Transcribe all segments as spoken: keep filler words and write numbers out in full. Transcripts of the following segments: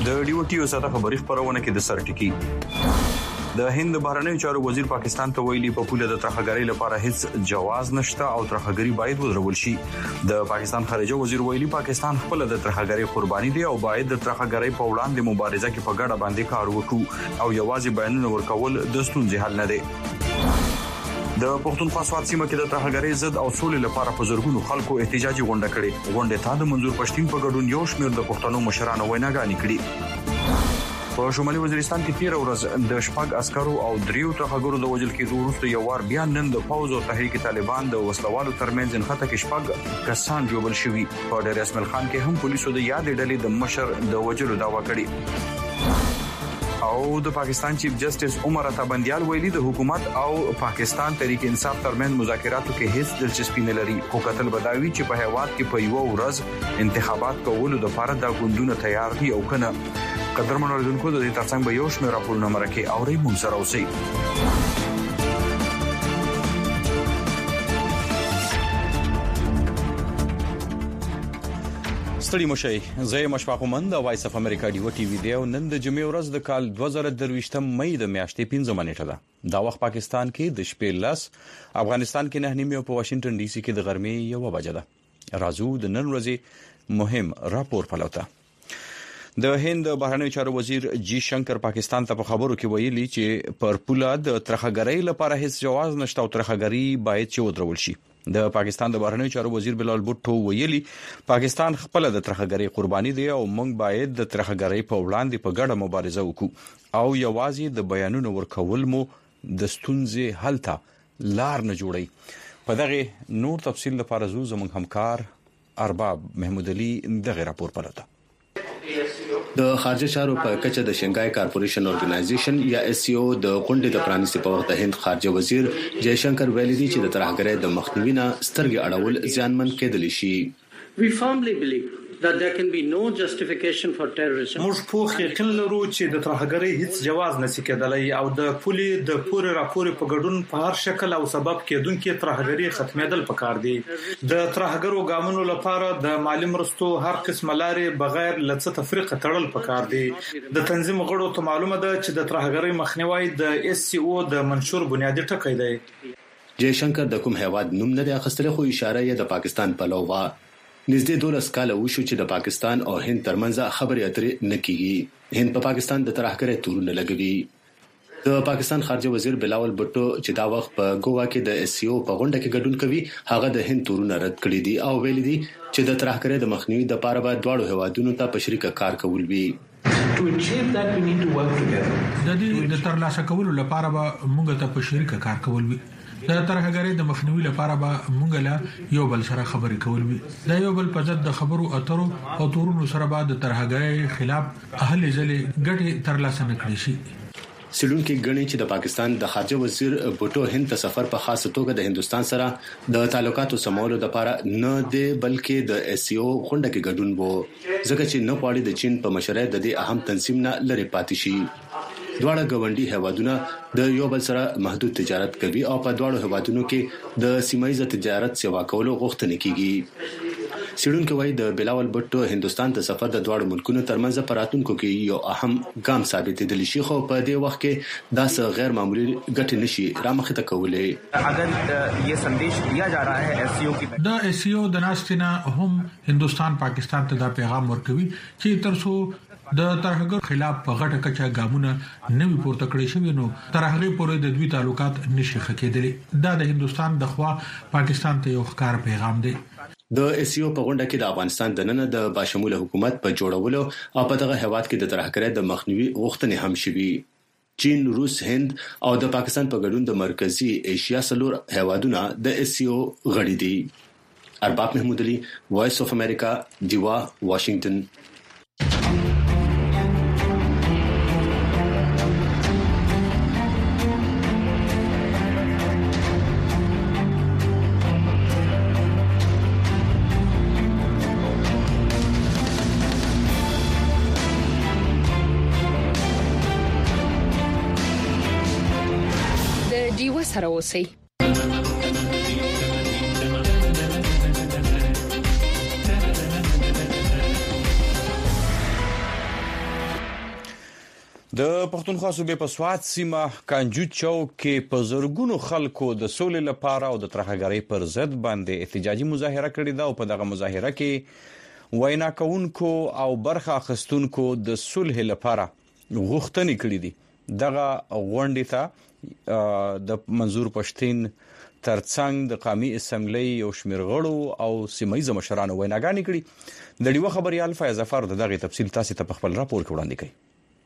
د ډیوټیو سره خبري خبرونه کې د سرټکی د هند بهرنیو چارو وزیر پاکستان ته ویلي په پوله د ترخګری لپاره هیڅ جواز نشته او ترخګری باید ودرول شي. د پاکستان خارجه وزیر ویلي پاکستان خپل د ترخګری قرباني دی او باید د ترخګری په وړاندې مبارزه کې په ګډه باندې کار وکړو او یوازې بیانونه ورکول د ستونزې حل نه دی. د پښتونخوا سوات سیمه کې د ترخګری ضد او سولې لپاره په زرګونو خلکو احتجاجي غونډه کړې. غونډه ته د منظور پښتين په ګډون یو شمېر د پښتنو مشرانو ویناګانې کړې. په شمالي وزیرستان کې تیر ورځ د شپږ عسکرو او دریو ترخګرو د وژل کېدو وروسته یو وار بیا نن د فوز او تحریک طالبان د وسلوالو ترمنځ انخته کې شپږ کسان جوړل شوي. په ډېر اسمل خان کې هم پولیسو د یاد ډلې د مشر د وژلو دعوا کړې. او د پاکستان چیف جسټس عمر عطا بندیال ویلي د حکومت او پاکستان تحریک انصاف ترمن مذاکراتو کې هیڅ دلچسپي نه لري. خو کتل بداوی چې په هیواد کې په یو ورځ انتخابات کولو د لپاره د غونډونو تیار دي او کنه. قدرمن اوریدونکو د دې ترڅنګ به یو شمېر راپورونه مرکه او ری مونږ سره اوسئ. ستړي مشي زه مشفاق مند د وایس اف امریکا دی ټي وی دی نن د جمعې ورځ د کال دوه زره درویشتم مې د میاشتې پنځمه نیټه ده. دا وخت پاکستان کې د شپې لس، افغانستان کې نه نیمه او په واشنگټن ډي سي کې د غرمې یو بجه ده. راځو د نن ورځې مهم راپور پلوته. د هند بهرنیو چارو وزیر جی شنکر پاکستان ته په خبرو کې ویلي چې پر پوله د ترخګری لپاره هیڅ جواز نشته او ترخګری باید چې ودرول شي. د پاکستان د بهرنیو چارو وزیر بلال بوټو ویلي پاکستان خپل د ترخګری قرباني دی او موږ باید د ترخګری په وړاندې په ګډه مبارزه وکړو او یوازې د بیانونو ورکول مو د ستونزې حل ته لار نه جوړي. په دغه نور تفصیل لپاره زو زموږ همکار ارباب محمود علي دغه راپور پلوته. د خارجه چارو په کچه د شنګای کارپوریشن اورګنایزیشن یا اس سی او د غونډې د پرانیستي په وخت د هند خارجه وزیر جی شنکر ویلي دی چې د ترهګرۍ د مخنیوي نه سترګې اړول زیانمن کېدلی شي. We firmly believe that there can be no justification for terrorism. موږ پوښ یقین لرو چې د ترهګرۍ هیڅ جواز نشي کېدلی او د پولي د پوره راپور په ګډون په هر شکل او سبب کېدونکې ترهګرۍ ختمېدل پکار دي. د ترهګرو ګامونو لپاره د مالی مرستو هر قسم لارې بغیر لڅ تفریقه تړل پکار دي. د تنظیم غړو ته معلومه ده چې د ترهګرۍ مخنیوي د اس سی او د منشور بنیادی ټکی دی. جی شنکر د کوم هیواد نوم نه دی اخیستل خو اشاره یې د پاکستان په لور و. نږدې دولس کاله وشو چې د پاکستان او هند ترمنځ خبرې اترې نه کیږي. هند په پا پاکستان د ترهګرۍ تورونه لګوي. د پاکستان خارجه وزیر بلاول بټو چې دا وخت په ګوا کې د اس سی او په غونډه کې ګډون کوي هغه د هند تورونه رد کړی دي او ویلي دي چې د ترهګرۍ د مخنیوي لپاره به دواړو هیوادونو ته په شریکه کار کول وي. To achieve that we need to work together. د دې د ترلاسه کولو لپاره به موږ ته په شریکه کار کول وي. د ترهګرۍ د مخنیوي لپاره به موږ له یو بل سره خبرې کول وي. د یو بل په ضد د خبرو اترو او تورونو سره به د ترهګرۍ خلاف اهل ځلې ګټې ترلاسه نکړي شي. سلونکي غني چې د پاکستان د خارجه وزیر بوټو هند ته سفر په خاصه توګه د هندستان سره د تعلقاتو سمولو لپاره نه دی بلکې د اس سی او غونډه کې ګډون وو ځکه چې نه غواړي د چین په مشرۍ د دې اهم تنظیم نه لري پاتې شي. دواړه ګوندي هیوادونه د یو بل سره محدود تجارت کوي او په دواړو هیوادونو کې د سیمایي تجارت سیوا کولو غوښتنه کیږي. سیډونکو وايي د بلاول بټو هندستان ته سفر د دواړو ملکونو ترمنځ پراتونکو کې یو اهم ګام ثابت دي شي خو په دې وخت کې دا څه غیر معمولی ګټه نشي رامخته کولای. اگر یہ سندیش دیا جا رہا ہے ایس سی او کی دا ایس سی او د ناستینا هم هندستان پاکستان ته دا پیغام ورکوي چې ترڅو د ترهګر خلاف په غټه کچه ګامونه نوي پورته کړی شوی نو ترهغه پورې د دوی تعلقات نشي خکېدلی. دا د هندستان د خوا پاکستان ته یو ښکار پیغام دی. د اس سی او په غونډه کې د افغانستان د نن د باشموله حکومت په جوړولو او په دغه هیواد کې د ترهګرۍ د مخنیوي غوښتنې هم شوي. چین، روس، هند او د پاکستان په ګډون د مرکزی ایشیا سلور هیوادونه د اس سی او غړي دي. ارباب محمود علي، وایس اف امریکا، دیوا، واشنگټن. سره اوسئ. د پښتونخوا صوبې په سوات سیمه کانجو چوک کې په زرګونو خلکو د سولې لپاره او د ترهګرۍ پر ضد باندې احتجاجي مظاهره کړې ده او په دغه مظاهره کې وینا کوونکو او برخه اخیستونکو د صلح لپاره غوښتنې کړې دي. دغه غونډې ته د منظور پښتين ترڅنګ د قومي اسمبلی او شمیر غړو او سیمایي مشرانو ویناګانې کړې. د ډیوه خبريال فیض ظفر دغه تفصیل تاسو ته په خپل راپور کې وړاندې کوي.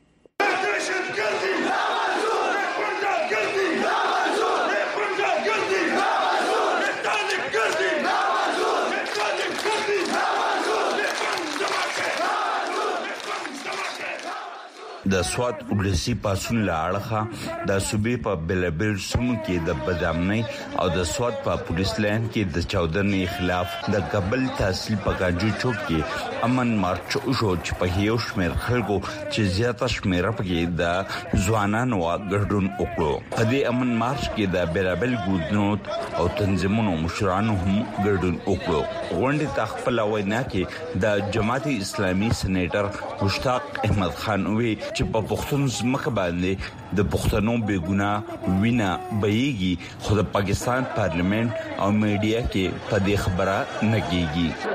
د سوات ولسی پاسون لاړه د صوبې په بلبل سم کې د بدامنۍ او د سوات په پولیس لاین کې د چودنې خلاف د قبل تحصیل په کاجو چوک کې امن مارچ شو چې په یو شمېر خلکو چې زیاته شمېر په د ځوانانو غړډون وکړو. په دې امن مارچ کې د بلبل ګوندونو او تنظیمونو مشرانو هم غړډون وکړو. غونډې تخپل وینا کې د جماعت اسلامي سېنیټر مشتاق احمد خان وی چې په پښتون ځمکه باندې د پښتنو بیګونه وینا بېږي خو د پاکستان پارلیمنت او میډیا کې په دې خبره نه کیږي.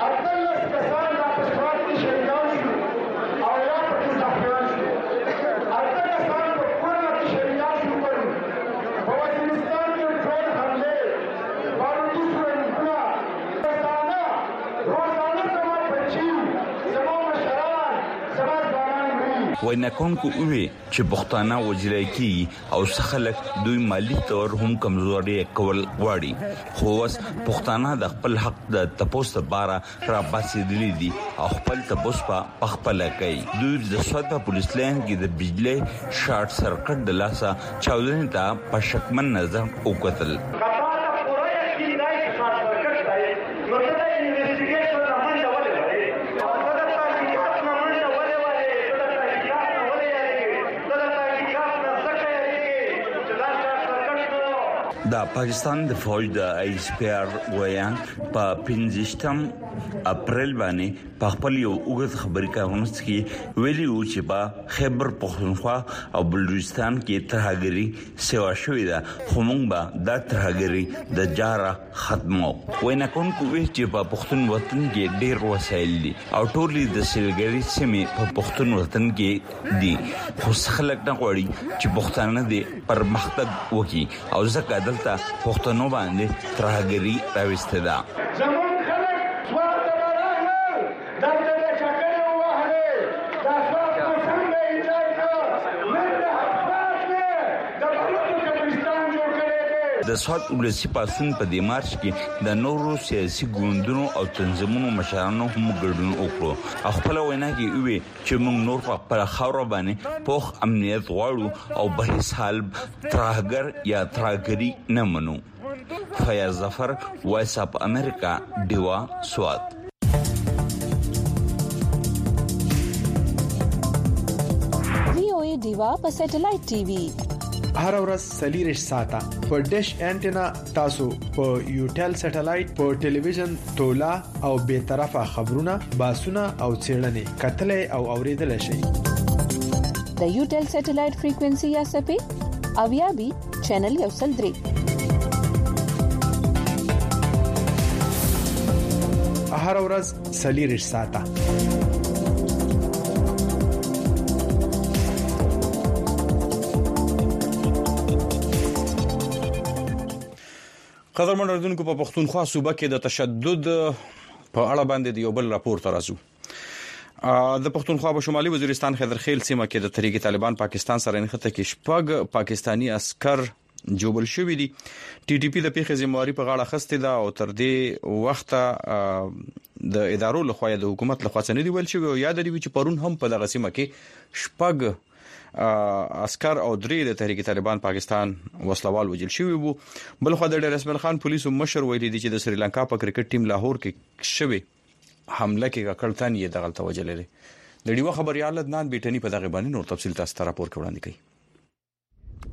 وینکون کو وی چې پښتانه وجلای کی او سخلک دوی مالی تور هم کمزوري کول غواړي. خو اوس پښتانه د خپل حق د تپوس لپاره را باسي دي او خپل تپوس په خپل کوي. دوی د سوات په پولیس لاین کې د بجلی شارټ سرکټ د لاسه چاودنې ته په شکمن نظر وکتل. د پاکستان د فوج د آی اس پی آر ویان په پنځم اپریل باندې په خپل یو اوږد خبري کانفرنس کې ویلي و چې په خیبر پختونخوا او بلوچستان کې ترهګری سیوا شوې ده خو موږ به د ترهګری د جاره ختمو. وینا کوونکو ویل چې په پښتون وطن کې ډېر وسایل دي او ټولې د سیلګری سیمې په پښتون وطن کې دي خو خلک نه غواړي چې پښتانه دې پرمختګ وکړي او ځکه دلته پښتنو باندې ترهګری راوسته ده. د سوات ولسی پاسون په دې مارچ کې د نورو سیاسي ګوندونو او تنظیمونو مشرانو هم ګډون وکړو. خپل وینا کې وی چې موږ نور په خپل خاور باندې پوخ امنیت غواړو او به هیڅ حال ترهګر یا ترهګری نه منو. فیض ظفر وایس اپ امریکا ډیوا سوات. وی او ای ډیوا په سټلایټ ټي وي هر ورځ سلیریش ساته په ډیش انټینا تاسو په یوټل سټلایټ په ټلویزیون تولا او به طرفه خبرونه باسونه او چیرنې کتلې او اوریدل شي. د یوټل سټلایټ فریکوئنسي یا سپې اویا بي چینل یو سل درې هر ورځ سلیریش ساته. قدرمن اردوونکو په پښتونخوا صوبه کې د تشدد په اړه باندې یو بل راپور ترازو. د پښتونخوا په شمالي وزیرستان خیدرخیل سیمه کې د تحریک طالبان پاکستان سره نښته کې شپږ پاکستانی عسكر جوبل شوې دي. ټي ټي پی د پیښې ذمہواری په غاړه خسته ده او تر دې وخت د ادارو لخوا د حکومت لخوا څنګه دی ویل شوی او یاد دی چې پرون هم په دغه سیمه کې شپږ عسكر او درې د تحریک طالبان پاکستان وسلوال وجل شوی وو. بل خو د ډیر اسماعیل خان پولیسو مشر ویلي دي چې د سریلانکا په کرکټ ټیم لاهور کې شوی حمله کې کړتان یې دغه توجه لري. د ډیوه خبريال عدنان بیٹنی په دغه باندې نور تفصیل تاسو ته راپور وړاندې کوي.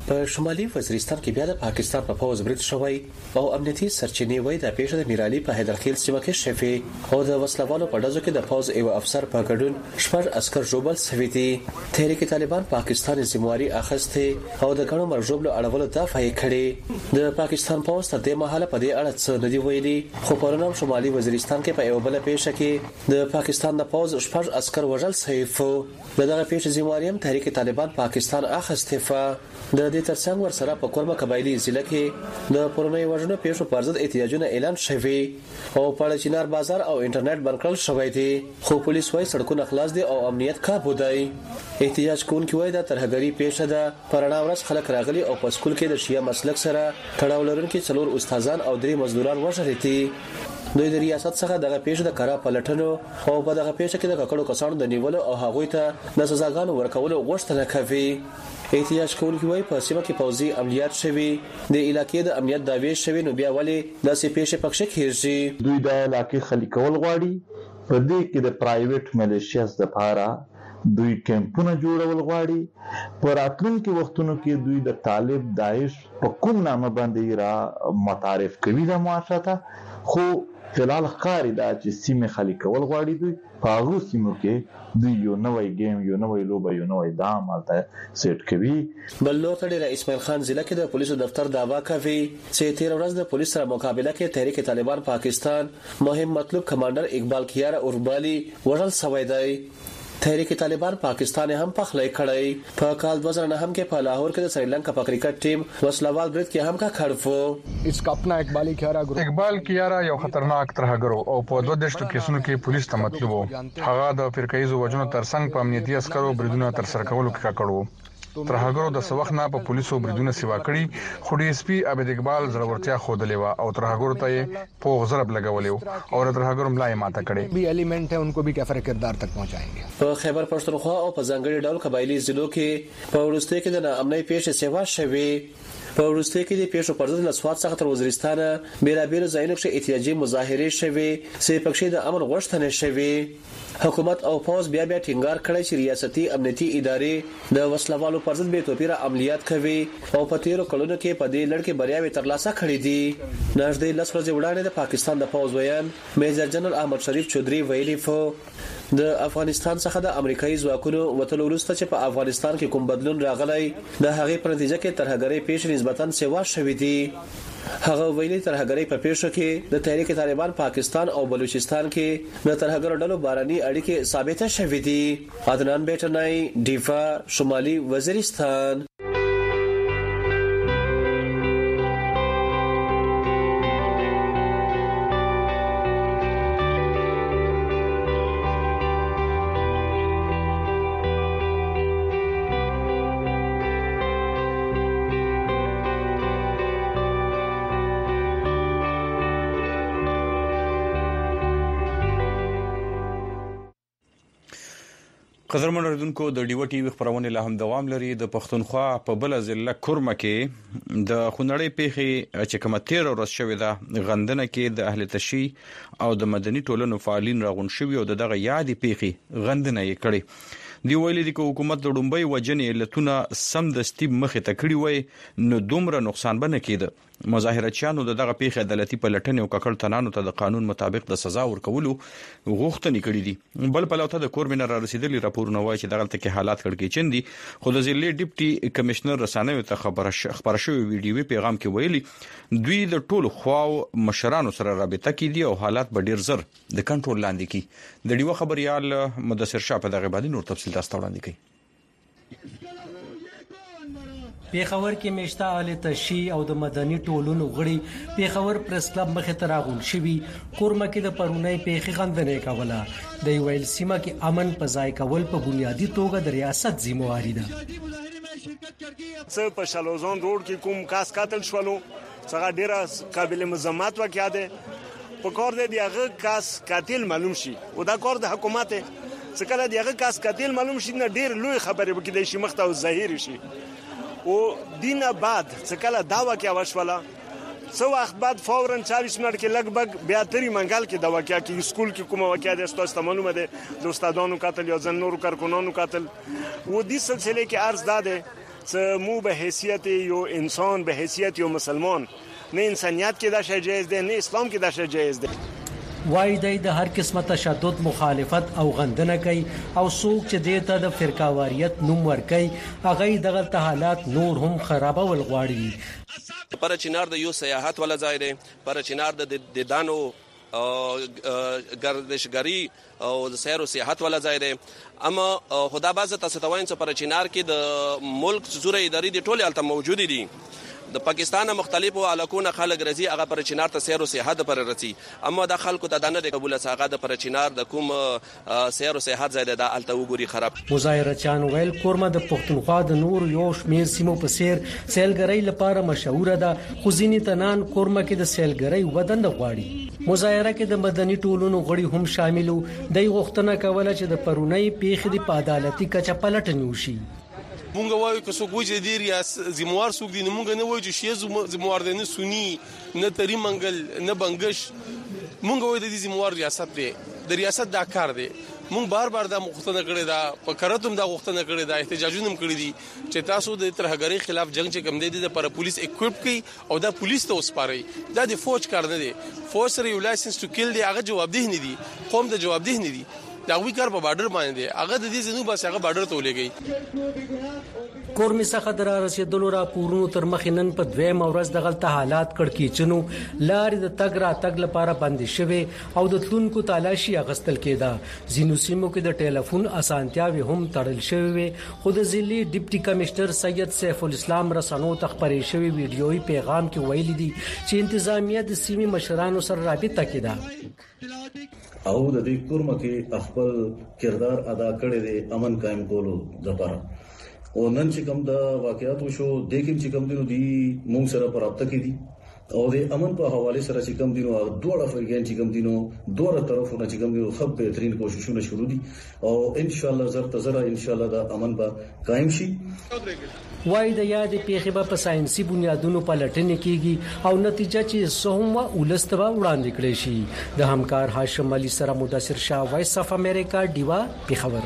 په شمالي وزیرستان کې بیا د پاکستان په پوز برید شوی او امنیتي سرچینې وایي د پیښې د میرالي په حیدرخیل سیمه کې شفي او د وسلوالو په ډزو کې د پوز یو افسر په ګډون شپږ عسكر جوبل شوي دي. تحریک طالبان پاکستان ذمہواری اخیسته او د ګڼو مرجوبلو اړولو دفاع کړې. د پاکستان پوز تر دې مهاله په دې اړه څه نه دی ویلي، خو پرونم شمالي وزیرستان کې په یو بل پیښه کې د پاکستان د پوز شپږ عسكر وژل شوي وو. دغه پیښه ذمہواری هم تحریک طالبان پاکستان اخیسته. د دې ترڅنګ ورسره په کورما قبایلی ضلع کې د پرونی وژنو پیښو پر ضد احتجاجونه اعلان شوي او په چینار بازار او انټرنیټ بند کړل شوی دی، خو پولیس وايي سړکونه خلاص دي او امنیت کابو دی. احتجاج کوونکي وايي د ترهګری پیښه ده، پرانا ورځ خلک راغلي او په سکول کې د شیعه مسلک سره تړاو لرونکي څلور استادان او درې مزدوران وژل دي. دوی د ریاست څخه دغه پیښه د کارا پلټنو او په دغه پیښه کې د ککړو کسانو د نیولو او هغوی ته د سزاګانو ورکولو غوښتنه کوي. احتجاج کوونکي وايي په سیمه کې پوځي عملیات شوي، د علاقې د امنیت دعوی شوي، نو بیا ولې داسې پیښې پکښ کېږي؟ دوی د علاقې خلی کول غواړي، په دې کې د پرایویټ ملیشیاز لپاره دوی کیمپونه جوړول غواړي. په راتلونکي وختونو کې دوی د طالب داعش په کوم نامه باندې را متعارف کوي د معاشرته، خو فلال ښکاری دا چې سیمه خلی کول غواړي. دوی په هغه سیمو کې دوی یو نوې گیم یو نوې لوبه یو نوې دام مالته سیټ کوي. بل نور تړي رئیس اسماعیل خان ضلع کې د پولیسو دفتر داوا کوي چې تیر ورځ د پولیس سره مقابله کې تحریک طالبان پاکستان مهم مطلوب کمانډر اقبال کیار اوربالي وژل شوی دی. تحریک طالبان پاکستان هم پخلی کړی. په کال دو هزار نهه کې په لاهور کې د سریلانکا په کرکټ ټیم وسلوال برید کې هم کا کړفو. اس کا اپنا اقبال کیارا ګروپ اقبال کیارا یو خطرناک ترهګرو او په دوه دیشتو کیسونو کې پولیس ته مطلوب هغه د فرقایزو وجنو ترڅنګ په امنیتي عسکرو بریدونه تر سره کولو کې کړو. ترهګرو د سوخ نه په پولیسو بریدونه سیوا کړی، خو ډي اس پی عبد اقبال زړورتیا خوده و او ترهګرو ته په ضرب لګولیو او ترهګرو ملای ماته کړي. بي element है उनको भी कैफर किरदार तक पहुंचाएंगे. په خیبر پښتونخوا او په ځنګړي ډول قبایلی ضلعو کې په ورسته کې د امنیت پیښې سیوا شوي. په ورسته کې د پیښو پر ضد له سواد څخه تر وزیرستان بیره بیره ځایونو کې احتجاجي مظاهره شوي چې پکښې د امن غوښتنه شوي. حکومت او پوز بیا بیا ټینګار کړی چې ریاستي امنیتي ادارې د وسلوالو پر ضد به توپیره عملیات کوي او په تیرو کلونو کې په دې لړ کې بریاوي ترلاسه کړې دي. نږدې لس ورځې وړاندې د پاکستان د پوز ویان میجر جنرال احمد شریف چودري ویلي فو د افغانستان څخه د امریکایي ځواکونو وټول وروسته چې په افغانستان کې کوم بدلون راغلی د هغې په نتیجه کې ترهګرۍ پیښې نسبتاً سیوا شوې دي. هغه ویلي ترهګرۍ په پیښو کې د تحریک طالبان پاکستان او بلوچستان کې د ترهګرو ډلو باراني اړیکې ثابته شوې دي. عدنان بیٹنای، ډیفا، شمالي وزیرستان. قدرمن اوریدونکو د ډیو ټي وی خبرونه له هم دوام لري. د پښتونخوا په بل ضلع کورما کې د خونړۍ پیښې چې کومه تیر ورځ شوې ده غندنه کې د اهل تشي او د مدني ټولنو فعالین راغون شوي او دغه یادې پیښې غندنه یې کړې. دی ویلي دی چې حکومت د ډومبۍ وجنې لتونه سم د سټیب مخې ته کړی وای نو دومره نقصان بنه کېده. مظاهرچیانو دغه پیښه عدالتي پلټنې او ککړ تنانو ته د قانون مطابق د سزا ورکولو غوښتنې کړې دي. بل په لوته د کورمن را رسیدلی راپورونه وایي چې دغه تل حالات کړکېچن دي، خو د ضلع ډیپټي کمشنر رسانیو ته خبره خبره شوې ویډیو پیغام کې ویلي دوی د ټولو خواو مشرانو سره رابطه کوي او حالات به ډیر زر د کنټرول لاندې کی. د ډیو خبريال مدثر شاه په دغه باندې نور تفصیل تاسو ته وړاندې کوي. پیښور کې مشتا اهل تشي او د مدني ټولنو غړي پیښور پریس کلب مخې ته راغون شوي. کورما کې د پرونی پیښې غندنې کوله. د ویل سیمه کې امن په ځای کول په بنیادی توګه د ریاست ذمہواری ده. څه په شلوزون روډ کې کوم کاس قتل شولو څنګه ډیره قابل مذمت واقعیا ده. په کور دی هغه کاس قاتل معلوم شي او دا کور د حکومت څخه کله دی هغه کاس قاتل معلوم شي نه ډیر لوی خبره وکړي شي مخته او ظاهر شي او دینه بعد څه کله دا واقعیا وشوله څو وخت بعد فورا چالیس منټ کې لګبګ بیا تری منګل کې دا واقعیا کې سکول کې کومه واقعیا ده ستاسو معلومه ده د استادانو قتل یا زن نورو کارکونانو قتل و دې سلسله کې عرض داده څه مو به حیثیت یو انسان به حیثیت یو مسلمان نه انسانیت کې دا شی جایز دی نه اسلام کې دا شی جایز دی. وای د هر قسمه تشدد مخالفت او غندنه کوي او څوک چې دیته د فرقاواریت نوم ورکوي هغه دغه حالات نور هم خرابول غواړي. پر چنار د یو سیاحت ولا ځای دی، پر چنار د دانو گردشګری او د سیر او سیاحت ولا ځای دی. اما خدا باز تاسو ته وایم چې پر چنار کې د ملک زوره اداري د ټوله الته موجود دي. د پاکستان مختلفو علاقو نه خلک راځي هغه پر چنار ته سیر او سیاحت پر رسي، اما د خلکو ته د نه د قبول څخه د پر چنار د کوم سیر او سیاحت ځای د الته وګوري خراب. مظاهره چان ویل کورمه د پښتونخوا د نور یو شمیر سیمو په سیر سیلګرۍ لپاره مشهور ده، خو ځینې تنان کورمه کې د سیلګرۍ ودان غواړي. مظاهره کې د مدني ټولنو غړي هم شاملو، د غوښتنه کوله چې د پرونی پیښې د عدالتي کچه پلټنه وشي. مونږ وایو که څوک وجه دی ریاس زموار څوک دی مونږ نه وایو چې شی زموار دی نه سنی نه تری منګل نه بنگش، مونږ وایو د دې زموار ریاست دی، د ریاست دا کار دی. مونږ بار بار دا مخته کړی دا په کرتم دا غوښتنه کړی دا احتجاجونه هم کړی دي چې تاسو د ترهګری خلاف جنگ چې کوم دی د پر پولیس اکوپ کی او دا پولیس ته وسپاري. دا د فوج کار نه دی، فوج سره یو لایسنس ټو کیل دی، هغه جوابدeh نه دي، قوم د جوابدeh نه دي. دا وی کار په بارډر باندې دی، هغه د دې زنو بس هغه بارډر ته ولېږي. کورمي څخه در رسیدلو راپورونو تر مخ نن په دویم ورځ د غلطه حالات کړکېچنو لارې د تګ را تګ لپاره بندي شوه او د تلونکو تلاشي اغستل کېده. زینو سیمو کې د ټلیفون اسانتیاوي هم تړل شوې، خو د ضلعي ډیپټي کمشنر سید سیف الاسلام رسنو تخبري شوی ویډیوي پیغام کې ویلي دي چې انتظامیه د سیمې مشرانو سره رابطه کړه او د دې کورمه کې خپل کردار ادا کړی دی امن قائم کولو لپاره. او نن چې کوم د واقعیت وشو د کوم چې کوم دینو دی موږ سره پرابطه کې دي او د امن په حواله سره چې کوم دینو دوه افریقین چې کوم دینو دوه طرفونه چې کوم دینو خپ بهترین کوششونه شروع دي او ان شاء الله زر تزره ان شاء الله د امن به قائم شي. وای د یاد پیښه په ساينسي بنیادونو پلټنه کیږي او نتیجه چې سومه ولستبا وړاندې کړي شي. د همکار هاشم علي سره مدثر شاه وایس اف امریکا دیوا پیښور.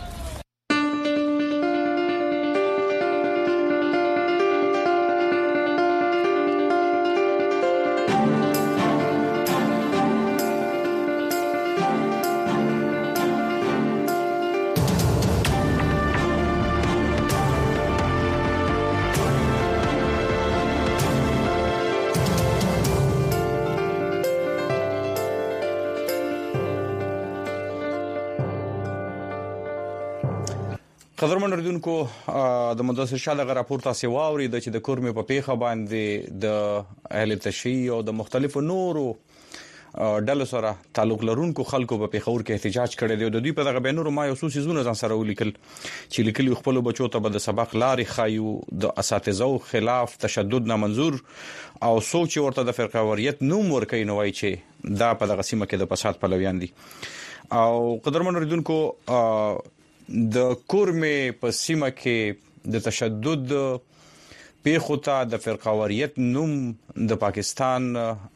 قدرمن ردونکو د مدثر شاه دغه راپور تاسو واوري د چې د کورمي په پیښه باندې د اهل تشیع او د مختلفو نورو ډلو سره تعلق لرونکو خلکو په پیښور کې احتجاج کړی دی. د دوی په دغه بینورو ما یو څو سيزونه ځان سره ولیکل چې لیکلي خپل بچو ته به د سبق لارې خایو، د اساتذو خلاف تشدد نامنظور او سوچ ورته د فرقاواریت نوم ورکوي نو وایي چې دا په دغه سیمه کې د فساد پلویان دي. او قدرمن ردونکو د کورمي په سیمه کې د تشدد پیښو ته د فرقاواریت نوم د پاکستان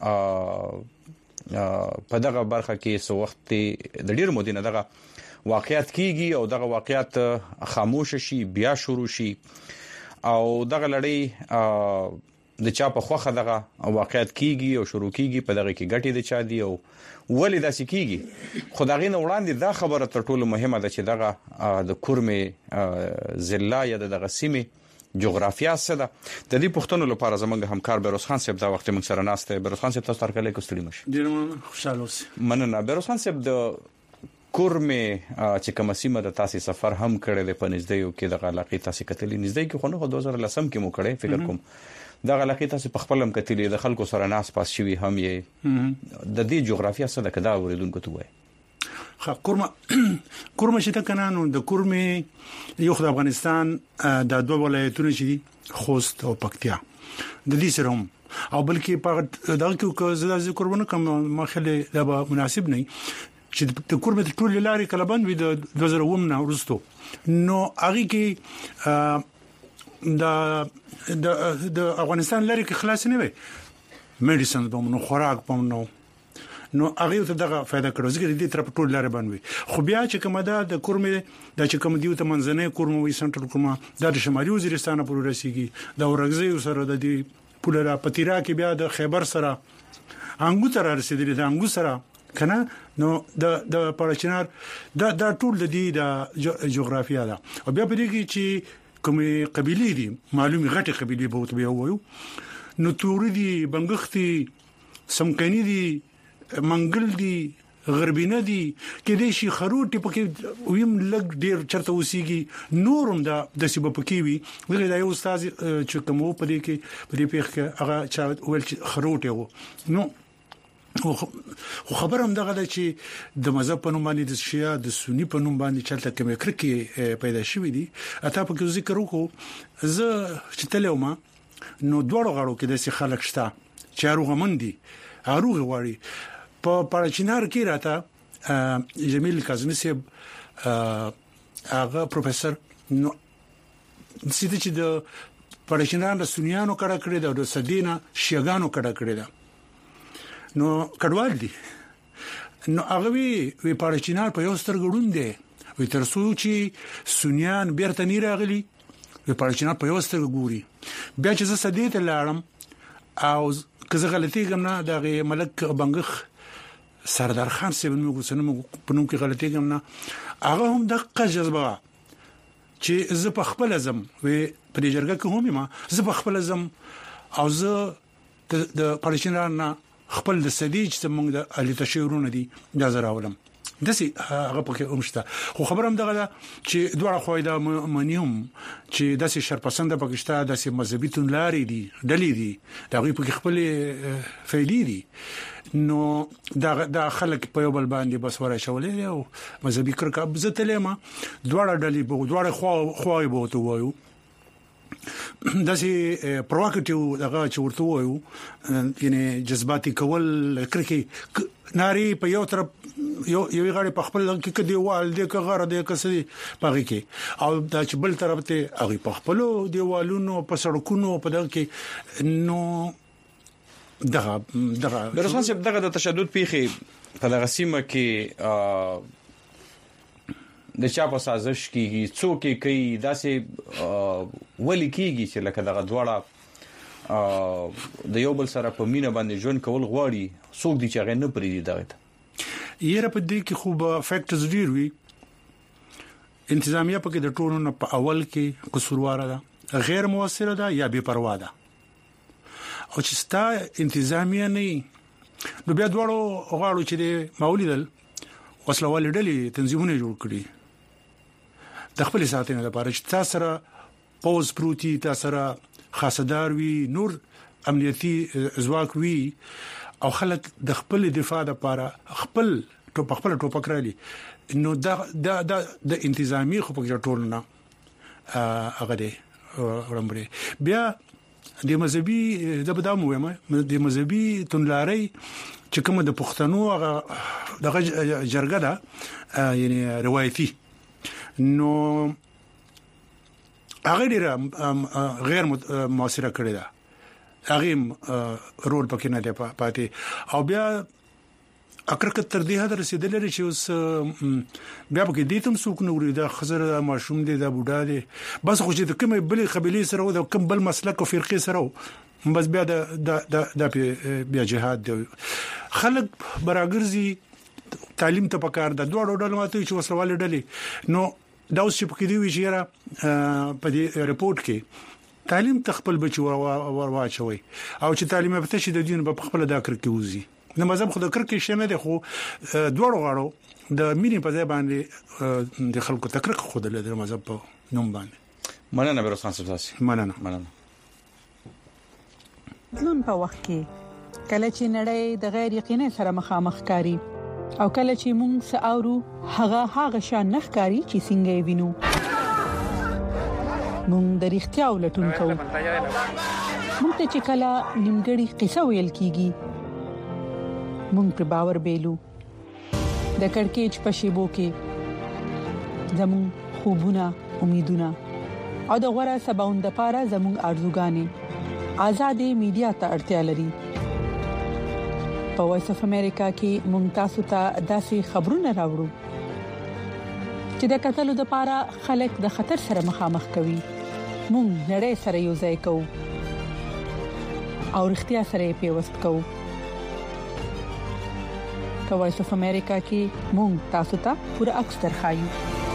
په دغه برخه کې سو وخت د ډیر مودې نه دغه واقعیت کیږي او دغه واقعیت خاموش شي بیا شروع شي او دغه لړۍ د چا په خوخه دغه واقعیت کیږي او شروع کیږي په دغه کې ګټي د چا دی او ولې داسې کیږي. خدای نه وړاندې دا خبره تر ټولو مهمه ده چې دغه د کورمي ضلع یا دغه سیمه جغرافیا څه ده. د دې پښتنو لپاره زمونږ همکار بیروز خان صاحب دا وخت موږ سره ناشته. بیروز خان صاحب تاسو تر کله کوستړي مشه ډیر خوشاله اوسئ. مننه بیروز خان صاحب. د کورمي چې کوم سیمه د تاسو سفر هم کړی د پنځده یو کې د علاقې تاسو کتلې نږدې کې خو نه دوه زره لسم کې مو کړی فکر کوم دا علاقې تاسو په خپل هم کتلې د خلکو سره ناس پاس شوی هم یې د دې جغرافیا څه د کدا اوریدونکو ته وایي. خا کورما کورما چې تا کنانو د کورمي یو د افغانستان د دوه ولایتونو چې خوست او پکتیا د دې سره هم او بلکې په دغه کې زړه ذکر ونه کوم ما خلې دا مناسب نه چې د کورمي ټول لارې کله بند وي د دوه زره اووه نه ورستو نو هغه کې د د د افغانستان لري کې خلاص نه وي میډیسن په منو خوراک په منو نو هغه ته دغه फायदा کړو ځکه دې تر ټول لار باندې خو بیا چې کومه دا د کورمه د چې کوم دیو ته منځنۍ کورمه وي سنټرل کورمه د شمالي وزیرستان پورې رسیدي د ورغزي سره د دې پوله را پتیرا کې بیا د خیبر سره انګو تر رسیدلی د انګو سره کنه نو د د پړچنار د د ټول د دې د جغرافیا ده او بیا په دې کې چې کومه قبيله دي معلومه غټه قبيله به وته وایو نو توري دي بنګختي سمکني دي منګل دي غربینه دي کې دې شي خروټي پکې ویم لګ ډیر چرته وسیږي نورم دا د سبب پکې وي ویل دا یو استاد چې کوم په دې کې په دې پیخ هغه چا ول خروټي وو نو خو خبر هم دغه چې د مذهب په نوم باندې د شیعه د سنی په نوم باندې چلته کومه کرکه پیدا شوې دي اته په کې ذکر وکړو زه چې تلوم نو دوړو غړو کې د سي خلک شته چې هغه مندي هغه غواړي په پړچینار کې راته جمیل کاظمی صاحب هغه پروفیسور نو سیده چې د پړچینار د سنیانو کړه کړی دا د سدینه شیعاګانو کړه کړی دا نو کډوال دي نو هغه وی وی پارچینار په یو سترګړون دي وی ترڅو چې سنیان بیرته نه راغلي وی پارچینار په یو سترګ ګوري بیا چې زه سدیت لاړم او کزه غلطي کوم نه د ملک بنګخ سردار خان سیب نو غوسنه په نوم کې غلطي کوم نه هغه هم د جذبه چې زه په خپل ازم وی په جرګه کې هم ما زه په خپل ازم او زه د پارچینار نه خپل د سدیج ته موږ د علي تشورونه دي دا زراولم دسي هغه پکې اومشته خو خبرم دغه چې دوه خوایده منیوم چې داسې شرپسند پاکستان داسې مذهبي تنلاري دي ډلې دي دا غي پکې خپل فعلی دي نو دا د خلک په یو بل باندې بس ورا شولې او مذهبي کرکا بزتلې ما دوه ډلې بو دوه خو خوای بو ته وایو داسې پروکټیو دغه چورته وایو یعنی جذباتي کول کرکي ناری په یو طرف یو یو غاړي په خپل کې کدي وال دې کغره دې کسي پغې کې او د چبل طرف ته هغه په خپل دیوالونو په سړکونو په دغه کې نو دغه دغه درسان چې دغه د تشدد پیخي په دغه سیمه کې د چا په سازش کې څوک کوي داسې ولي کیږي چې لکه دغه دواړه د یو بل سره په مینه باندې ژوند کول غواړي څوک دي چې هغه نه پریدي دغه یره په دې کې خوب فیکټرز ډیر وي انتظامیه په کې د ټولو په اول کې قصوروار ده غیر موثره ده یا بے پروا ده او چې ستا انتظامیه نه نو بیا دواړو غواړو چې د مولدل وسلوال ډلې تنظیمونه جوړ کړي د خپل ساتنې لپاره چې تاسو سره پوز پروتي تاسو سره خاصدار وي نور امنیتي ځواک وي او خلک د خپل دفاع لپاره خپل ټوپ خپل ټوپ کړی نو دا د د انتظامی خو په ټول نه هغه دی ورمبري بیا د مذهبي د بدامو وایم د مذهبي تنلاري چې کوم د پښتنو هغه دغه جرګه ده یعنی روایتي نو هغه ډیر غیر موثره کړی ده هغه رول پکې نه دی پاتې او بیا اکرک تر دې هدا رسیدل لري چې اوس بیا پکې دې تم څوک نوري دا خزر ماشوم دې دا بوډا دې بس خو چې د کومه بلې قبيله سره او د کوم بل مسلک او فرقه سره بس بیا د د د بیا جهاد دی خلک براګرزي تعلیم ته پکار د دوه ډول ماته چې وسواله ډلې نو دا اوس چې پکې دی ویچره په دې ریپورت کې تعلیم تخپل بچو ور واچوي او چې تعلیم په تشي د دین په خپل دا کړ کې وزي نه مذهب خو د کړ کې شنه دی خو دوه غاړو د مینې په ځای باندې د خلکو تکرک خو د مذهب په نوم باندې مننه بیرسان صاحب مننه مننه ځلون په وخت کې کله چې نړۍ د غیر یقیني سره مخامخ کاری او کله چې موږ ساورو هغه هغه شان نخکاری چې څنګه وینو موږ د اړتیا ولټون کوو موږ ته چې کله نیمګړی قصه ویل کیږي موږ په باور بیلو د کڑکېچ په شیبو کې زمون خوبونه امیدونه او د غوړه سباوند لپاره زمون ارزوګانې آزادې میډیا ته اړتیا لري په وایس اف امریکا کې مونږ تاسو ته داسې خبرونه راوړو چې د قتل لپاره خلک د خطر سره مخامخ کوي. مونږ نړۍ سره یو ځای کوو او اړتیا سره پیوست کوو. په وایس اف امریکا کې مونږ تاسو ته پوره عکس درخایو.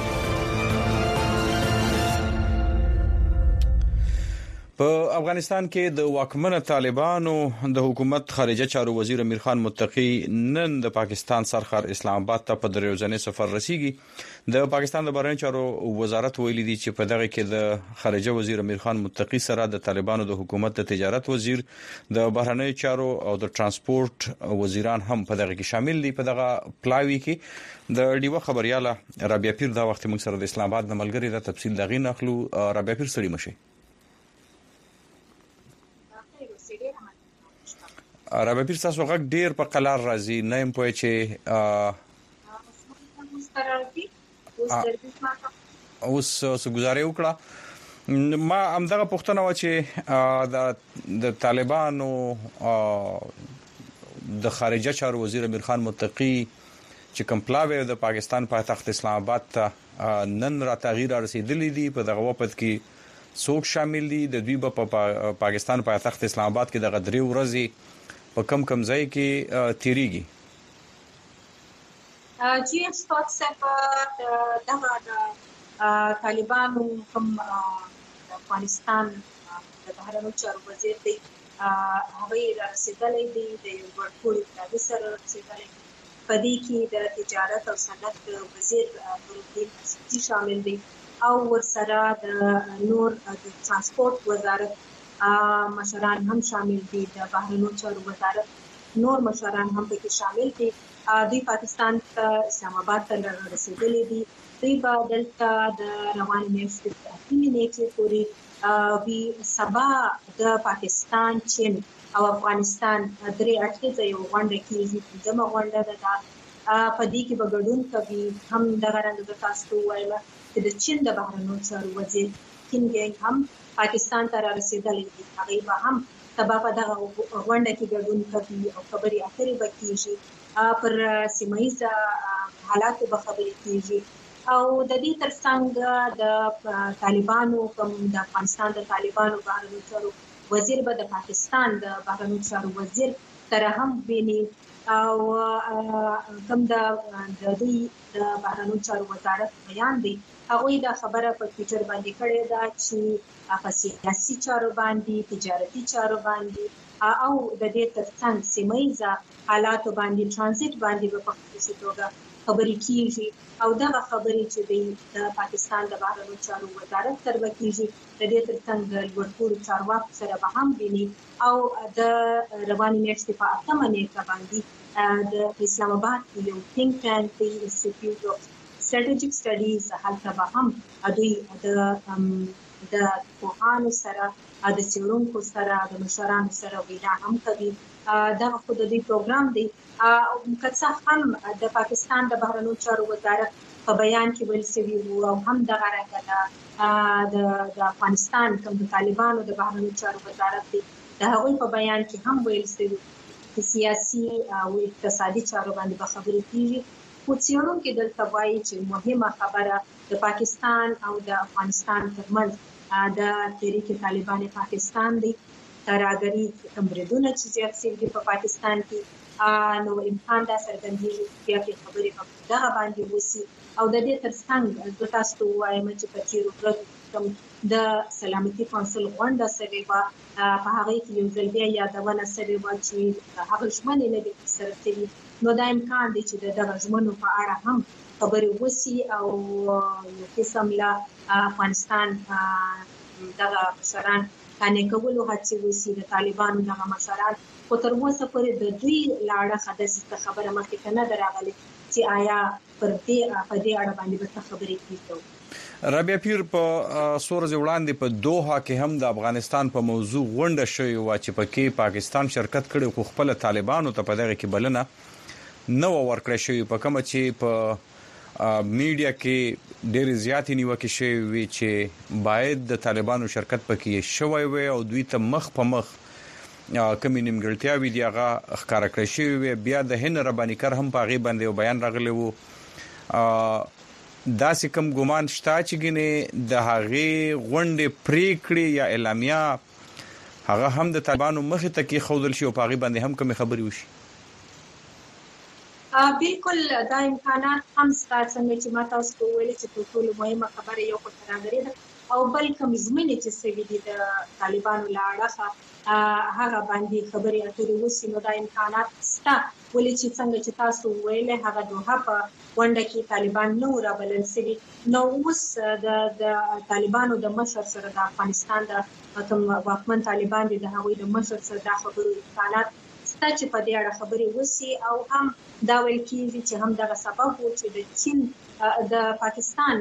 په افغانستان کې د واکمنه طالبانو د حکومت خارجه چارو وزیر امیر خان متقی نن د پاکستان سرخر اسلام آباد ته په دریوزنې سفر رسیږي. د پاکستان د بهرنی چارو وزارت ویلي دی چې په دغه کې د خارجه وزیر امیر خان متقی سره د طالبانو د حکومت د تجارت وزیر د بهرنی چارو او د ترانسپورت وزیران هم په دغه کې شامل دي. په دغه پلاوی کې د ډیوه خبرياله رابعه پیر دا وخت موږ سره د اسلام آباد د ملګری د تفصیل دغې نخلو. رابعه پیر سړي مشه رابعه پیر تاسو غږ ډیر په قلار راځي نه يم پوهې چې اوس څه گزارې وکړه. ما همدغه پوښتنه و چې د طالبانو د خارجه چارو وزیر امیر خان متقی چې کمپلاوی د پاکستان پایتخت اسلام آباد ته نن را تغییر رسیدلی دی. په دغه وخت کې څوک شامل دي؟ د دوی په پاکستان پایتخت اسلام آباد کې د غدري ورځي په کم کم ځای کې تیریږي؟ جی استاد صاحب دغه طالبانو کوم افغانستان د بهرنیو چارو وزیر دی هغه رسیدلې دی د ورکوړي د سره رسیدلې په دې کې د تجارت او صنعت وزیر نورالدین اسدی شامل دی او ورسره د نور د ترانسپورت وزارت مشران هم شامل دي. د بهرنیو چارو وزارت نور مشران هم پکې شامل دي. دوی پاکستان ته اسلام آباد ته رسیدلي دي. دوی به دلته د روانې میاشتې اتمې نیټې پورې وي. سبا د پاکستان چین او افغانستان درې اړخیزه یو غونډه کېږي. پنځمه غونډه ده. په دې کې به ګډون کوي. هم دغه رنګ د تاسو وایم چې د چین د بهرنیو چارو وزیر کین ګینګ هم پاکستان ته رسیدلی دي. هغه به هم سبا په دغه غونډه کې ګډون کوي او خبرې اترې به کېږي. پر سیمایي حالاتو به خبرې کېږي او د دې ترڅنګ د طالبانو کوم د افغانستان د طالبانو بهرنیو چارو وزیر به د پاکستان د بهرنیو چارو وزیر سره هم ویني او کوم د دوی د بهرنیو چارو وزارت بیان دی. هغه دا خبره په ټویټر باندې کړې ده چې په سیاسي چارو باندې تجارتي چارو باندې او د دې ترڅنګ سیمایي حالات باندې ترانزیت باندې په خصوصي توګه خبرې کیږي او دا خبرې چې د پاکستان د بهرنیو چارو وزارت سره کیږي د دې ترڅنګ د ورکوړو چارواکو سره به هم ویني او د رواني میاشتې په اتمه نیټه باندې د اسلام آباد یو think tank دی انسټیټیوټ اف strategic studies هلته به هم دوی د د پوهانو سره د څېړونکو سره د مشرانو سره وینا هم کوي. دا خو د دې پروګرام دی. که څه هم د پاکستان د بهرنیو چارو وزارت په بیان کې ویل شوي وو او هم دغه رنګه د افغانستان کوم د طالبانو د بهرنیو چارو وزارت دی د هغوی په بیان کې هم ویل شوي چې سیاسي او اقتصادي چارو باندې به خبرې کېږي. خو څېړونکي دلته وایي چې مهمه خبره د پاکستان او د افغانستان ترمنځ د تحریک طالبان پاکستان دی. ترهګري کوم بریدونه چې زیات شوي دي په پاکستان کې نو امکان دا څرګندېږي چې بیا کې خبرې په دغه باندې وشي او د دې ترڅنګ زه تاسو ته وایم چې په تېرو ورځو کوم د سلامتي کونسل غونډه شوې وه په هغې کې یو ځل بیا یادونه شوې وه چې هغه ژمنې نه دي ترسره شوي نو دا امکان دی چې د دغه ژمنو په اړه هم خبرې وشي او یو قسم له افغانستان دغه مشران قانع کولو هڅې وشي د طالبانو دغه مشران. خو تر اوسه پورې د دوی له اړخه داسې خبره مخکې نه ده راغلې چې آیا پر دې په دې اړه باندې به خبرې کیږي. رابعه پیر په سورز وړاندې په دوحه کې هم د افغانستان په موضوع غونډه شوې و چې پکې پاکستان شرکت کړي خو خپل طالبانو ته په دغه کې بلنه نو ورکړې شوې په کومه چې په میډیا کې ډېر زیات نیوکه شوې وي چې باید د طالبانو شرکت پکې شوی وي او دوی ته مخ په مخ کمی نیمګړتیاوي دی هغه ښکارا کړی شوی. بیا د هند رباني کار هم په غي باندې یو بیان راغلی وو. دا سکم ګمان شته چې ګنې د هغه غونډې پریکړې یا اعلامیه هغه هم د طالبانو مخې ته کې خودل شي او په غي باندې هم کوم خبري وشي. بالکل دا امکانات هم ستاسو څنګه چې ما تاسو ویل چې ټول مهمه خبره یو خطرګری ده او بل کوم زمینه چې سوي دي د طالبانو لاړه هغه باندې خبرې اترې وسی نو دا امکانات ستا ولې چې څنګه چې تاسو ویل هغه دوه په ونده کې طالبان نو را بلل سوي نو اوس د د طالبانو د مشر سره د افغانستان د کوم واکمن طالبان دي د هغوی د مشر سره د خبرو امکانات ستا چې په دې اړه خبرې وسی او هم دا ویل کیږي چې هم دغه سبب و چې د چین د پاکستان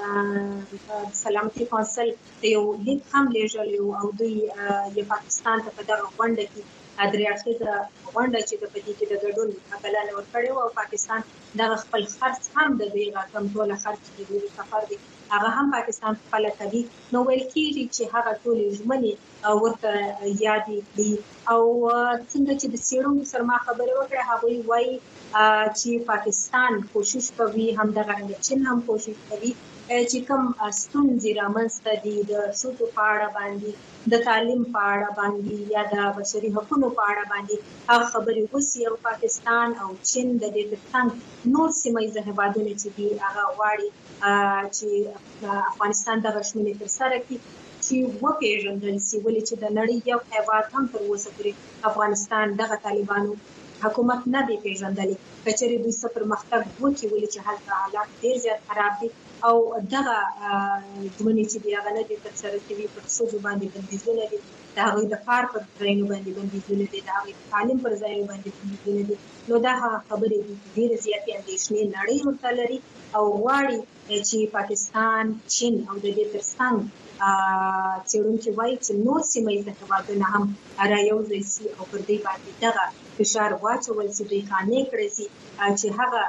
سلامتي کونسل یو لیک هم لېږلی او دوی د پاکستان ته په دغه غونډه کې ادریاټیکه غونډه چې د پدې کې د ګډون بلنه ورکړې او پاکستان دغه خپل خرڅ هم د دې رقم ټول خرڅ دی سفر دی هغه هم پاکستان خپل کوي نو ویل کیږي چې هغه ټول ژمنې ورته یادې دي او څنګه چې د سیروم سرما خبره وکړه هغه وایي چې پاکستان کوشش کوي هم دغه چین هم کوشش کوي چې کوم ستونزې رامنځته دي د ښځو په اړه باندې د تعلیم په اړه باندې یا د بشري حقوقو په اړه باندې هغه خبرې وسی او پاکستان او چین د دې ترڅنګ نور سیمه ییز هیوادونه چې دي هغه غواړي چې افغانستان د غشمنې تر سره کې چې وپیژندل شي ولې چې د نړۍ یو هیواد هم تر اوسه پورې افغانستان دغه طالبانو حکومت نه دی پیژندلی کچېرې دوی سفر مختګ وکړي ولې چې هلته حالات ډېر زیات خراب دي او دغه ژمنې چې دی هغه نه دي ترسره شوي پر ښځو باندې بندیزونه دي د هغوی د کار پر ځایونو باندې بندیزونه دي د هغوی د تعلیم پر ځایونو باندې بندیزونه دي نو دا هغه خبرې دي ډېرې زیاتې اندېښنې نړۍ ورته لري او غواړي چې پاکستان چین او د دې ترڅنګ څېړونکي وایي چې نور سیمه ییز هېوادونه هم رايوځای شي او پر دې باندې دغه فشار واچول شي دوی قانع کړی شي چې هغه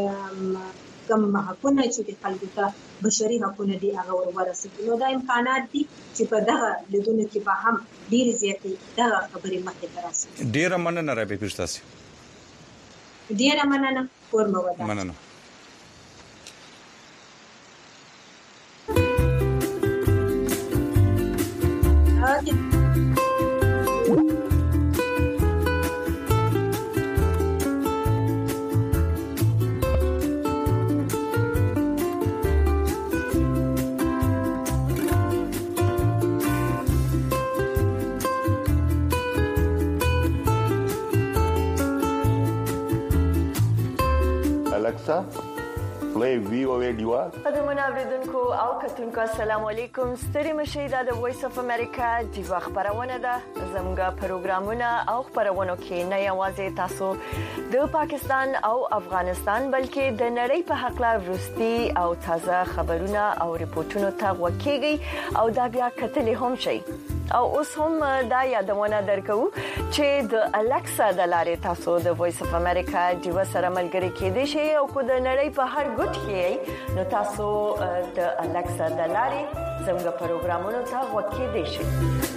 کوم حقونه چې د خلکو ته بشري حقونه دي هغه ورسېږي نو دا امکانات دي چې په دغه لیدونو کې به هم ډېرې زیاتې دغه خبرې مخې ته راسي. ډېره مننه رابعه پیر تاسو. ډېره مننه کور مو ودان. مننه. Alexa, play V O A D Y. قدرمن اوریدونکو او کتونکو السلام علیکم ستړي مشه دا د وایس اف امریکا د خبرونه ده زموږ پروګرامونه او خبرونه کې نه یوازې تاسو د پاکستان او افغانستان بلکې د نړۍ په حق لا ورستي او تازه خبرونه او ریپورتونه ته وکیږي او دا بیا کتلې هم شي او اوس هم دا یادونه درکو چې د الکسا د لارې تاسو د وایس اف امریکا د وسره ملګری کېدئ شي او کو د نړۍ په هر ګوټ کې نو تاسو د الکسا د لارې زموږ پروګرامونو ته وکیدئ شي.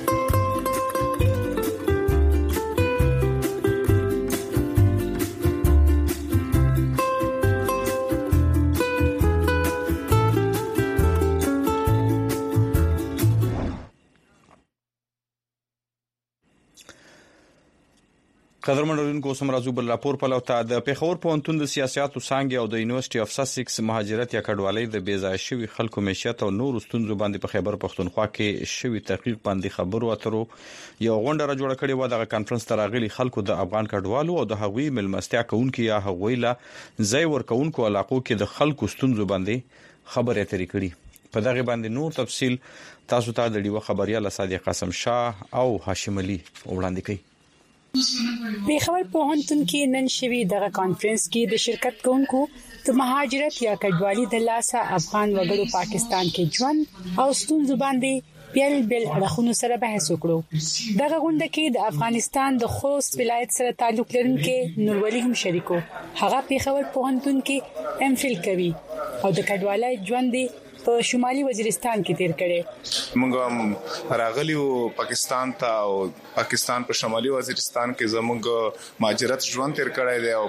قدرمن اورونکو سم راځو بل راپور په لور ته د پیښور پوهنتون د سیاستو څانګې او د یونیورسيټي اف ساسکس مهاجرت یا کډوالۍ د بیځای شوی خلکو معیشت او نور ستونزو باندې په خیبر پښتونخوا کې شوی تحقیق باندې خبرو اترو یو غونډه را جوړه کړې و د کانفرنس تراغلي خلکو د افغان کډوالو او د هغوی ملمستیا کوونکو یا هغوی لا ځای ورکوونکو علاقو کې د خلکو ستونزو باندې خبرې اترې کړې په دغه باندې نور تفصيل تاسو ته د ډیو خبريال صادق قاسم شاه او هاشم علي وړاندې کوي. پیښور پوهنتون کې نن شوی دغه کانفرنس کې د شرکت کوونکو د مهاجرت یا کډوالۍ د لاسه افغان وګړو پاکستان کې ژوند او ستونزو باندې بیل بیل اړخونو سره بحث وکړو. دغه غونډه کې د افغانستان د خوست ولایت سره تعلق لرونکي نورولي هم شریکو. هغه پیښور پوهنتون کې ام فل کوي او د کډوالۍ ژوند په شمالي وزیرستان کې تیر کړي. موږ هم راغلیو پاکستان ته او پاکستان په شمالي وزیرستان کې زموږ مهاجرت ژوند تیر کړی دی او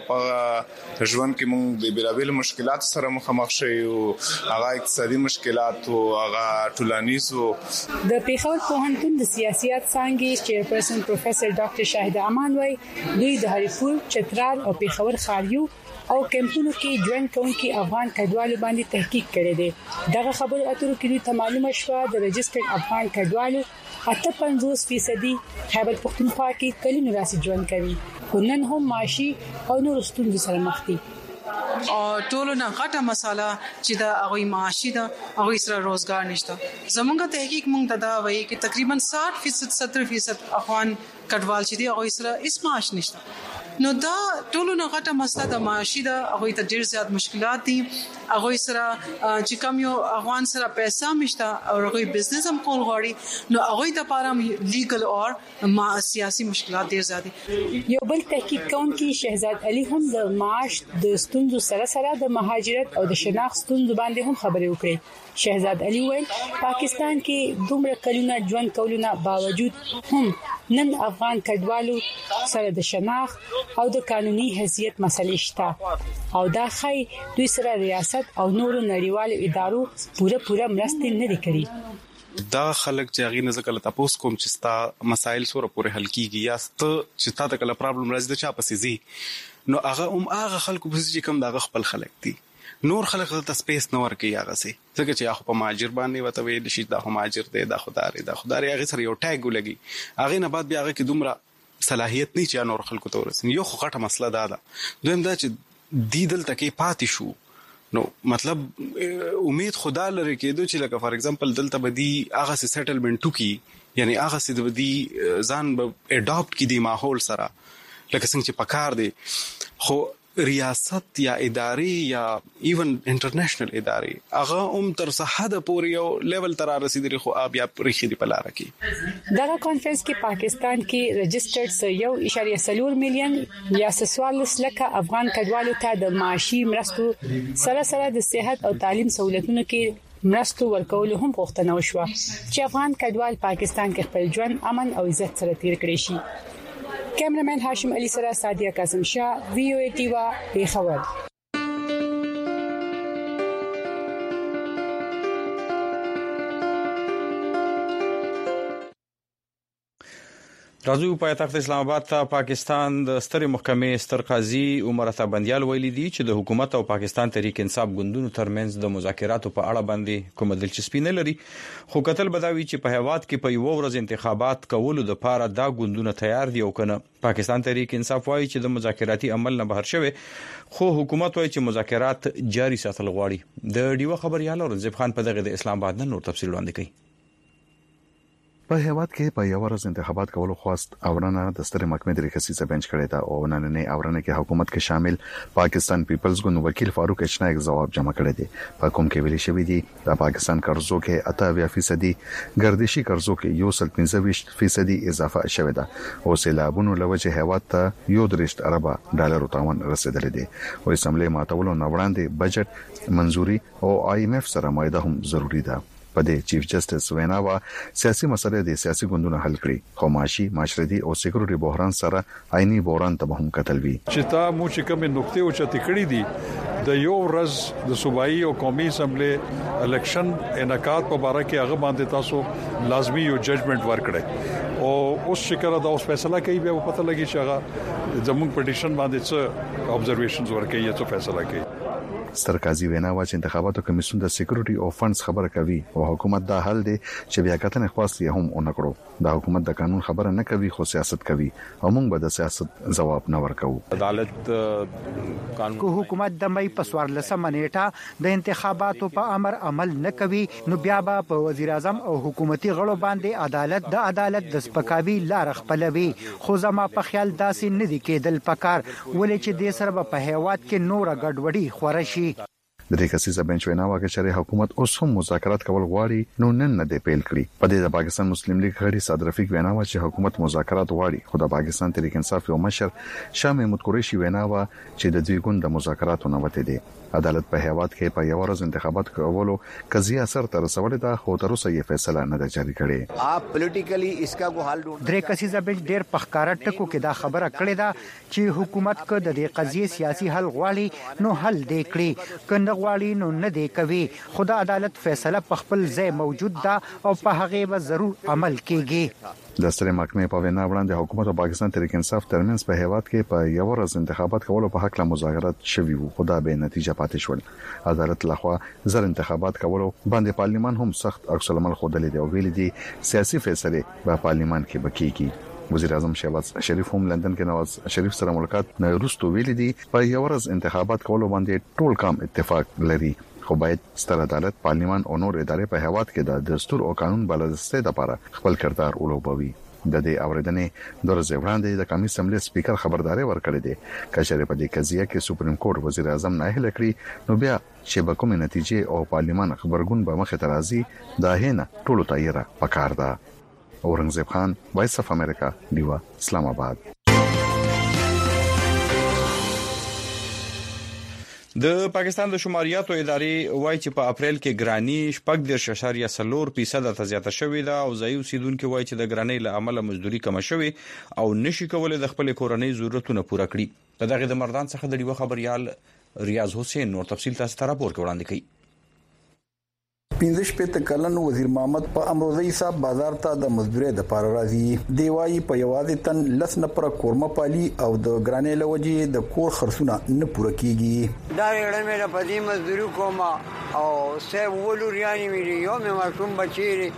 په ژوند کې موږ د بیلابیل مشکلات سره مخامخ شوو، هغه اقتصادي مشکلات او هغه ټولنیز. د پیښور پوهنتون د سیاست څانګې چیرپرسن پروفیسور ډاکټر شاهد امان وای دوی د هریپور، چترال او پیښور خاریو او کمپونو کې ژوند کوونکي افغان کډوالو باندې تحقیق کړی دی. دغه خبرو اترو کې دوی ته معلومه شوه د رجسټرډ افغان کډوالو اته پنځوس فیصدي خیبر پختونخوا کې کلونو راځي ژوند کوي، خو نن هم معاشي او نور ستونزو سره مخ دي. او ټولو نه غټه مساله چې دا هغه معاشي ده، هغه سره روزګار نشته. زمونږ تحقیق مونږ ته دا وایي چې تقریبا ساठ فیصد ستر فیصد افغان کډوال چې دی هغه سره هیڅ معاش نشته. نو دا ټولو نه غټه مسله د معاشي ده، هغه ته ډیر زیات مشکلات دي. هغه سره چې کوم یو افغان سره پیسې مشته او هغه بزنس هم کول غواړي، نو هغه د لپاره لیګل او ما سیاسي مشکلات ډیر زیات دي. یو بل تحقیق کوونکی شهزاد علي هم د معاش د ستونزو سره سره د مهاجرت او د شناخت ستونزو باندې هم خبرې وکړي. شهزاد علي ویل پاکستان کې دومره کلونه ژوند کولونه باوجود هم نن افغان کډوالو سره د شناخت او د قانوني حیثیت مسلې شته او دا خی دوی سره ریاست او نورو نړیوالو ادارو پوره پوره مرسته نه لري. دا خلک چې هغه نه ځکه تاسو کوم چې ستا مسایل سره پوره حل کیږي یا ست چې تا ته کله پرابلم راځي د چا پسې زی نو هغه هم هغه خلکو پسې چې کوم دا خپل خلک دي، نور خلک ته سپیس نه ورکي هغه سي ځکه چې هغه په ماجر باندې وته وي د شي دا ماجر دی دا خدای دا خدای هغه سره یو ټاګ ولګي، هغه نه بعد بیا هغه کې دومره صلاحیت نه چې نور خلکو ته ورسېږي. یو غټه مسله دا ده. دویم دا چې دیدل تکي پاتې شو، نو مطلب امید خدا لري کېدو چې لکه فار ایگزامپل دلته بدی هغه سي سیټلمنټ کی یعنی هغه سي د بدی ځان به اډاپټ کی دی ماحول سره لکه څنګه چې پکار دی. خو ریاست یا اداري یا ایون انټرنیشنل اداري هغه هم تر صحه د پوري یو لیول تر رسیدلی، خو اب یا پرخي دی پلاره کی. دغه کانفرنس کې پاکستان کې رجسټرډ یو اشاریه څلور میلیون یا سوالس لکه افغان کډوالو ته د معاشي مرستو سره سره د صحت او تعلیم سہولتونو کې مرستو ورکول هم غوښتنه وشوه چې افغان کډوال پاکستان کې خپل ژوند امن او عزت سره تیر کړي شي. کیمرمن هاشم علي سره سادیا قاسم شاه، وی او ای ټیوا، پیښور. راځو پایتخت اسلام آباد ته. پاکستان د سترې محکمې ستر قاضي عمر عطا بندیال ویلي دي چې د حکومت او پاکستان تحریک انصاف ګوندونو ترمنځ د مذاکراتو په اړه باندې کومه دلچسپي نه لري، خو کتل بداوي چې په هیواد کې په یو ورځ انتخابات کولو د پاره دا ګوندونه تیار دي او کنه. پاکستان تحریک انصاف وايي چې د مذاکراتي عمل نه بهر شوی، خو حکومت وايي چې مذاکرات جاري ساتل غواړي. د ډیو خبريال اورنګزیب خان په دغه د اسلام آباد نن نور تفصیل وړاندې کوي. په هیواد کې په یو ورځ انتخابات کولو خواست اورنه د سترې محکمې د ریاستي بنچ کړی دا او نننې اورنه کې حکومت کې شامل پاکستان پیپلز ګوند وکیل فاروق اچنایک جواب جمع کړی دی. په کوم کې ویلي شوی دی د پاکستان قرضو کې اته فیصدي ګردشي قرضو کې یو سل پنځه فیصدي اضافه شوې ده او سیلابونو لوجه هیواد ته یو درشت اربه ډالر تاوان رسیدلی دی. او اسمبلی ماتولو نه وړاندې بجټ منزوري او آی ایم ایف سره معاهده هم ضروری ده. په دې چیف جسټس ویناوا سیاسي مسلې د سیاسي ګوندونو حل کړي، خو معاشي، معاشرتي او سکیورټي بحران سره عیني بحران ته هم کتل وی. چې تا مو چې کوم نقطې او چتې کړې دي د یو ورځ د صوبایي او قومي اسمبلی الیکشن انعقاد په اړه کې هغه باندې تاسو لازمی یو ججمنټ ورکړي او اوس شکر دا اوس فیصله کوي به پته لګي چې هغه زموږ پټیشن باندې څه ابزرویشنز ورکړي یا څه فیصله کوي. ستر قاضي ویناوا چې انتخاباتو کمیسیون د سکیورټي او فندز خبره کوي او حکومت دا حل دی چې بیا کتنه خاص یې هم اونکړو. دا حکومت د قانون خبره نه کوي خو سیاست کوي او موږ به د سیاست جواب نه ورکو. عدالت قانون کو حکومت د مې په سوارلسمه نیټه د انتخاباتو په امر عمل نه کوي نو بیا به په وزیر اعظم او حکومتي غړو باندې عدالت د عدالت د سپکاوي لار خپلوي. خو زما په خیال داسې نه دی کېدل پکار ولې چې د سره په هیواد کې نور ګډوډي خورشي. د دې کسیزه بنچ وینا واکه چې حکومت اوس هم مذاکرات کول غواړي نو نن نه دی پیل کړی. په دې د پاکستان مسلم لیگ غړي صاد رفیق وینا وا چې حکومت مذاکرات غواړي خو د پاکستان تحریک انصاف یو مشر شاه محمود قریشي وینا وا چې د دوی ګوند د مذاکراتو نه وته دي. عدالت په هیواد کې په یو ورځ انتخابات کولو قضیه اثر تر رسولې ده خو تر اوسه یې فیصله نه ده جاری کړې. آپ پولیټیکلی اسکا کو حل ډون درې کسیزه بنچ ډېر پخکارټ ټکو کې دا خبره کړې ده چې حکومت کو د دې قضیه سیاسي حل غواړي نو حل دې کړي کنه غواړي نو نه دې کوي. خدا عدالت فیصله په خپل ځای موجود ده او په هغه به ضرور عمل کیږي. د سترې محکمې په وینا وړاندې حکومت او پاکستان تحریک انصاف ترمنځ په هیواد کې په یو ورځ انتخابات کولو په حق له مذاکرات شوي وو خو دا به نتیجه پاتې شول. عدالت لخوا زر انتخابات کولو باندې پارلیمان هم سخت عکس العمل خوده دي او ویل دي سیاسي فیصله په پارلیمان کې بکیږي. وزیر اعظم شهباز شریف هم لندن کې نواز شریف سره ملاقات نه وروسته ویل دي په یو ورځ انتخابات کولو باندې ټول کام اتفاق لري خو باید ستر عدالت پارلیمان او نور ادارې په هیواد کې د دستور او قانون بلدسته لپاره خپل کردار ولوبوي. د دې اوریدنې د ورځې وړاندې د قومي اسمبلی سپیکر خبرداري ورکړې ده چې په دې قضیه کې سپریم کورټ وزیر اعظم ناهیل کړی نو بیا چې به کومه نتیجه او پارلیمان خبرګون به مخه ترازی دا هنه ټولو تایره پکار ده. اورنګزیب خان وایس اف امریکا دیوا اسلام آباد. د پاکستان د شماریاتو ادارې وایي چې په اپریل کې ګرانی شپږ د ششاریه سلور فیصد ته زیاته شوې ده او ځای اوسیدونکو وایي چې د ګرانی له امله مزدوري کم شوې او نشي کولای د خپل کورنۍ ضرورتونه پوره کړي. دغه د مردان څخه د ډیو خبريال ریاض حسین نور تفصیل تاسو ته راپور وړاندې کوي. پنځه شپږ کلن وزیر محمد په امروزي صاحب بازار ته د مزدوري د پاره راځي. دیوای په یوازې تن لس نه پر کورمه پالي او د ګرانې لوجي د کور خرڅونه نه پوره کیږي. دا رړه مې په دې مزدوري کومه او سه ولورياني مې یو مې ماشوم بچی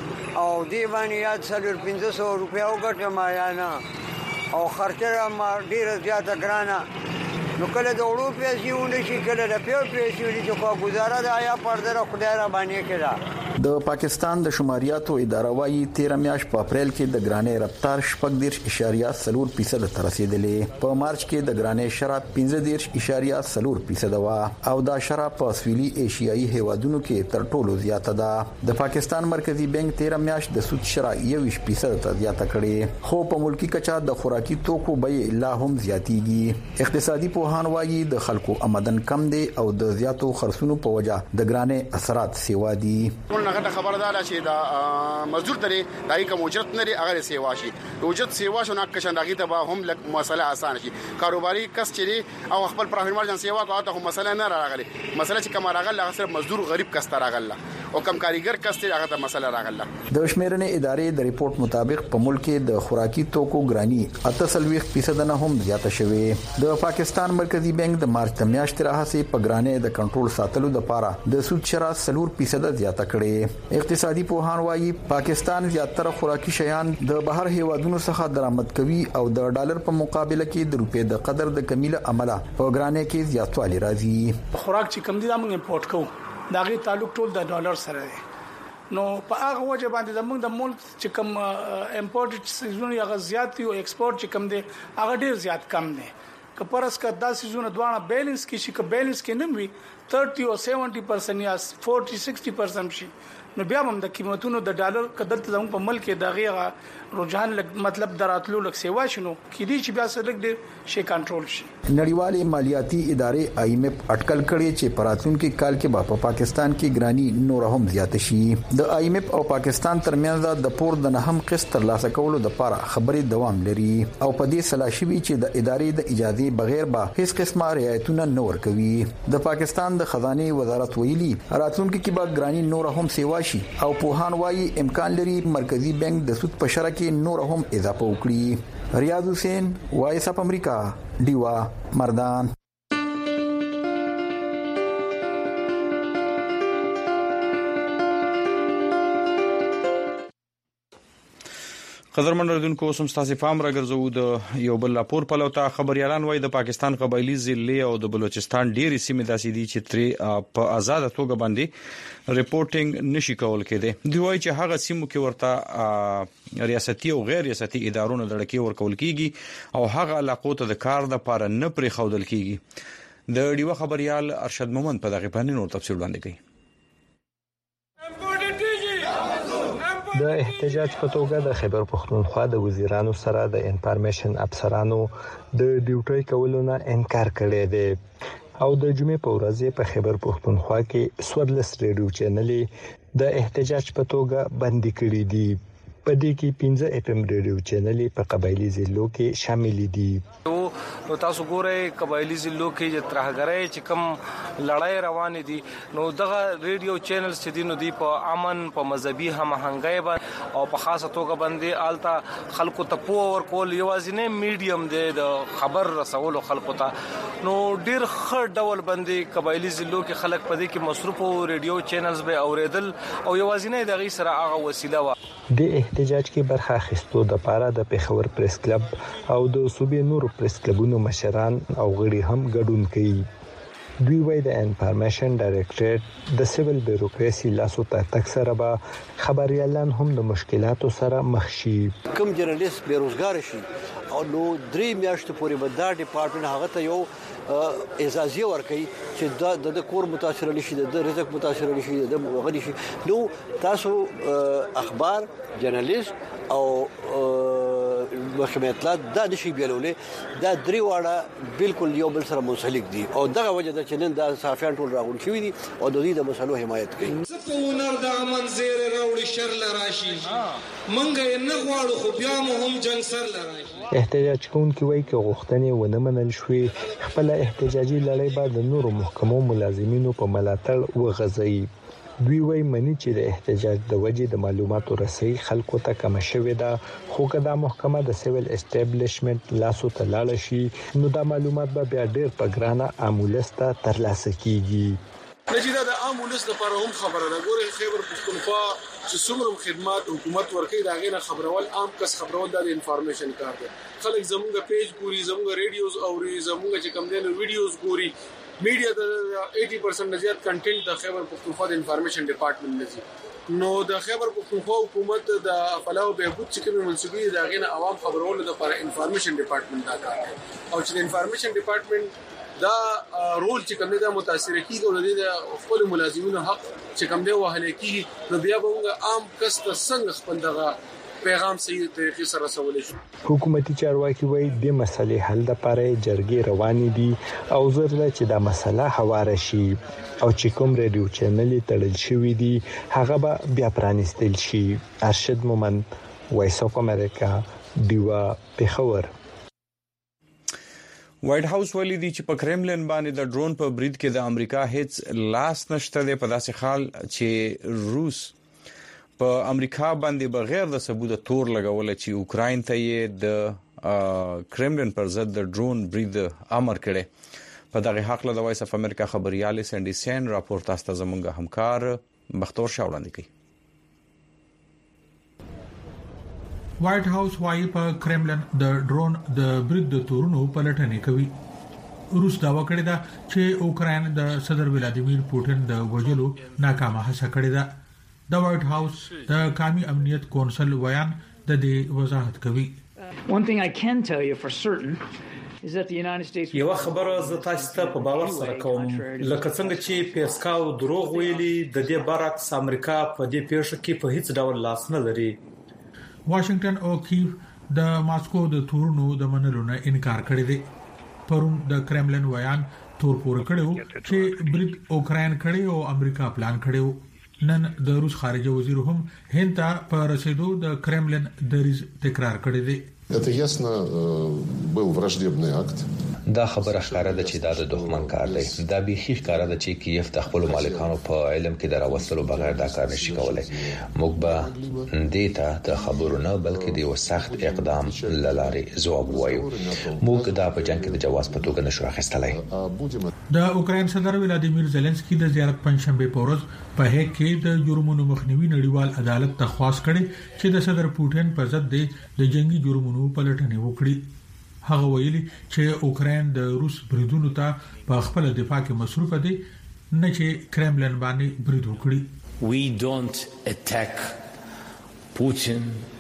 او دی باندې یاد سلور پنځه سوه روپیا وګټم یا نه او خرچه ما ډیره زیاته ګرانه نو کله د وړو پیسې ونشي کله د پیو پیسې ونشي چې کو گزاره د آیا پردره خدای را باندې کړه. د پاکستان د شماریاتو اداره وايي تیرہ میاشت په اپریل کې د ګرانې رفتار شپږ دیرش اشاریه سلور فیصد ته رسیدلې. په مارچ کې د ګرانې شراب پنځه دیرش اشاریه سلور فیصد وا او دا شراب په سویلي ایشیایي هیوادونو کې تر ټولو زیاته ده. د پاکستان مرکزی بانک تیرہ میاشت د سود شراب یوویشت فیصد ته زیاته کړې خو په ملکی کچا د خوراکي توکو بیې لا هم زیاتیږي. اقتصادي پوهان وايي د خلکو آمدن کم دي او د زیاتو خرڅونو په وجه د ګرانې اثرات سیوا دي. ټولنه خبردار شي دا مزدور درې دای کوم اجرت نه لري هغه سیوا شي اجرت سیوا شو نه کښندغه ته به هم لک مسله آسان شي. کاروباري کس چې او خپل پراخ مارجن سیوا کوي ته مسله نه راغلي مسله چې کوم راغله هغه صرف مزدور غریب کس ته راغله او کم کاریګر کس ته هغه ته مسله راغله. د شمیرنې ادارې د ریپورت مطابق په ملک کې د خوراکي توکو ګرانی اته سلويخ فیصد نه هم زیاته شوې. د پاکستان مرکزی بانک د مارچ د میاشتې راهسي په ګرانې د کنټرول ساتلو لپاره د سود شراب سلور فیصد زیاته کړې. اقتصادي پوهان وايي پاکستان زیاتره خوراکي شیان د بهر هیوادونو څخه درآمد کوي او د ډالر په مقابله کې د روپې د قدر د کمیله عمله په ګرانې کې زیاتوالی راځي. خوراک چې کم دي موږ امپورټ کوو داغه تعلق ټول د ډالر سره دی نو په هغه وجه باندې زموږ د ملک چې کوم امپورټ سيزونه هغه زیات دي او ایکسپورټ چې کم دي هغه ډیر زیات کم دي. کپرس کا داسې سيزونه دوانه بیلانس کې شي ک بیلانس کې نه وي تیس او سبعین پرسنټ یا چالیس شصت پرسنټ شي نو بیا هم د قیمتونو د ډالر کدل زموږ په ملک کې دغه رجحان مطلب دراتلو لک سیوا شنو کې دي چې بیا سره ډېر شي کنټرول شي. نړیوالې مالیاتي ادارې آی ایم ایف اټکل کړي چې پراتونکو کال کې په پاکستان کې ګرانی نور هم زیات شي. د آی ایم ایف او پاکستان ترمنځ د پور د نهم قسط ترلاسه کولو لپاره خبرې دوام لري او په دې سلا شوی چې د ادارې د اجازه بغیر به هیڅ قسمه رعایتونه نه ورکوي. د پاکستان د خزانه وزارت ویلي راتلونکو کې به ګرانی نور هم سیوا شي او پوهان وايي امکان لري مرکزی بانک د سود په شرکت کې نور هم اضافه وکړي. ریاض حسین وایس اف امریکا دیوا مردان. قدرمن ردونکو اوس هم تاسو فهم راګرځو د یو بل راپور په لوتا خبريالان وای د پاکستان قبایلی ضلع او د بلوچستان ډېری سیمې داسې دي چې تر په آزاد توګه باندې ریپورتینګ نشي کول کېده. دوی وای چې هغه سیمو کې ورته ریاستي او غیر ریاستي ادارونو د لړکی ورکول کیږي او هغه علاقو ته د کار د لپاره نه پرې خودل کیږي. د ډیو خبريال ارشد مومند په دغه باندې نور تفصیل وړاندې کوي. د احتجاج په توګه د خیبر پختونخوا د وزیرانو سره د انفارمیشن افسرانو د ډیوټي کولو نه انکار کړی دی او د جمعې په ورځ په خیبر پختونخوا کې سورلس ریډیو چینلې د احتجاج په توګه بندي کړې دي. په دې کې پنځه اف ام ریډیو چینلې په قبایلی ضلعو کې شامل دي. نو تاسو ګورئ قبایلی ضلعو کې چې ترهګرۍ چې کوم لړۍ روان دي نو دغه ریډیو چینلز چې دي نو دی په امن په مذهبي هماهنګۍ او په خاصه توګه باندې آلتا خلکو ته پوه ورکول یوازینی میډیم دی د خبر رسولو خلکو ته. نو ډیر ښه ډول باندې قبایلی ضلعو کې خلک په دې کې مصروف او ریډیو چینلز به اوریدل او یوازینی دغه سره هغه وسیله و. د احتجاج کې برخه اخیستو د پاره د پیښور پریس کلب او د صوبې نورو پریس کلبونو مشران او غړي هم ګډون کوي. دوی وایي د انفارمیشن ډایریکټریټ د سیویل بیوروکراسي لاسو ته تک سره به خبريالان هم د مشکلاتو سره مخ شي. کوم جرنالیست بیروزګار شي او نو درې میاشتې پورې به دا ډپارټمنټ هغه ته یو اعزازي ورکړي چې د کور متاثر لشي د رزق متاثر لشي د غړي شي. نو تاسو اخبار جرنالیست او محکمه اطلاعات دا نشي بیلولې دا درې واړه بالکل یو بل سره منسلک دي او دغه وجه د چنن د صحافیان ټول راغون شوی دي او د دې د مسلو حمایت کوي. په ونر د امن زیر راوړي شر لراشي منګه نه غواړو خو بیا مو هم جنگ سر لراشي. احتجاج کوونکي وایي چې غوښتنې ونه منل شوې خپل احتجاجي لړۍ بعد د نورو محکمو ملازمینو په ملاتړ وغځي. دوی وایي مني چې د احتجاج د وجې د معلوماتو رسۍ خلکو ته کم شوې ده خو کدا محکمه د سیویل اسټابلیشمنت لاسو ته لاړ شي نو دا معلومات به بیا ډېر په ګرانه امولسته ترلاسه کیږي. نجیدا د امولس لپاره هم خبره ده. ګورې خیبر پختونخوا چې څومره خدمات حکومت ورکړي دا غینه خبرول عام کس خبرول د انفارمیشن کار دی. خلک زموږ پیج ګوري زموږ ریډیوز او زموږ چې کوم دي ویډیوز ګوري. میډیا د eighty percent نه زیات کنټینټ د خیبر پختونخوا د انفارمیشن ډپارټمنټ لذي. نو د خیبر پختونخوا حکومت د فلاح او بهبود چې کوم منسوبي دا غینه عوام خبرول لپاره انفارمیشن ډپارټمنټ دا کار کوي او چې د انفارمیشن ډپارټمنټ دا رول چې کوم دی متاثر کیږي او د خپل ملازمینو حق چې کوم دی وهل کیږي نو بیا به عام کس ته څنګه خپل دغه پیغام صحیح طریقې سره رسول شي. حکومتي چارواکي وایي د مسلې حل لپاره جرګې روانې دي او ضرورت چې دا مسله هواره شي او چې کوم ریډیو چینل تړل شوی دي هغه به بیا پرانیستل شي. ارشد مومند وایس اف امریکا دیوا پیښور. وایټ هاوس ویلي دی چې په کرملن باندې د ډرون په برید کې د امریکا هیڅ لاس نشته دی په داسې حال چې روس په امریکا باندې بغیر د ثبوت تور لګول چې اوکرين ته یې د کرملن پر ضد د ډرون برید امر کړي. په دغه حق له وایس اف امریکا خبريال سندي سین راپور تاسو زمونږ همکار بختور شاه وړاندې کوي. وایټ هاوس وايي په کرملن د ډرون د برید د تورونو پلټنې کوي. روس داوا کړی دا چې اوکرين د صدر ولادیمیر پوتین د وژلو ناکامه هڅه کړې ده. د وایټ هاوس د قومي امنیت کونسل ویان د دې وضاحت کوي. One thing I can tell you for certain is that the United States یو خبره ز تاسو ته په باور سره کوم لکه څنګه چې پیسکاو دروغ ویلي د دې برعکس امریکا په دې پیښه کې په هیڅ ډول لاس نه لري. واشنگټن او کیف د ماسکو د تورونو د منلو نه انکار کړی دی. پرون د کرملن ویان تور پور کړو چې برید اوکرين کړي او امریکا پلان کړو. نن د روس خارجه وزیر هم هند ته په رسیدو د کرملن دریز تکرار کړی دی. Это ясно был враждебный акт. دا خبره ښکاره ده چې دا د دښمن کار دی. دا به هیڅ ښکاره ده چې کیف د خپل مالکانو په علم کې دراوستلو بغیر دا کار نشي کولای. موږ به دیتا د خبرو نه بلکې د یو سخت اقدام لارې ځواب وایو. موږ دا په جنگ کې د جواز په توګه نشو اخیستلای. د اوکرين صدر ولادیمیر زيلنسکي د زیارت پنځشنبه په ورځ په هک کې د جرمونو مخنیوي نړیوال عدالت ته خواست کړي چې د صدر پوتین پر ضد د جنگي جرمونو پلټنې وکړي. هغه ویلي چې اوکرين د روس بریدونو ته په خپل دفاع کې مصروف دي نه چې کرملن باندې برید وکړي. We don't attack Putin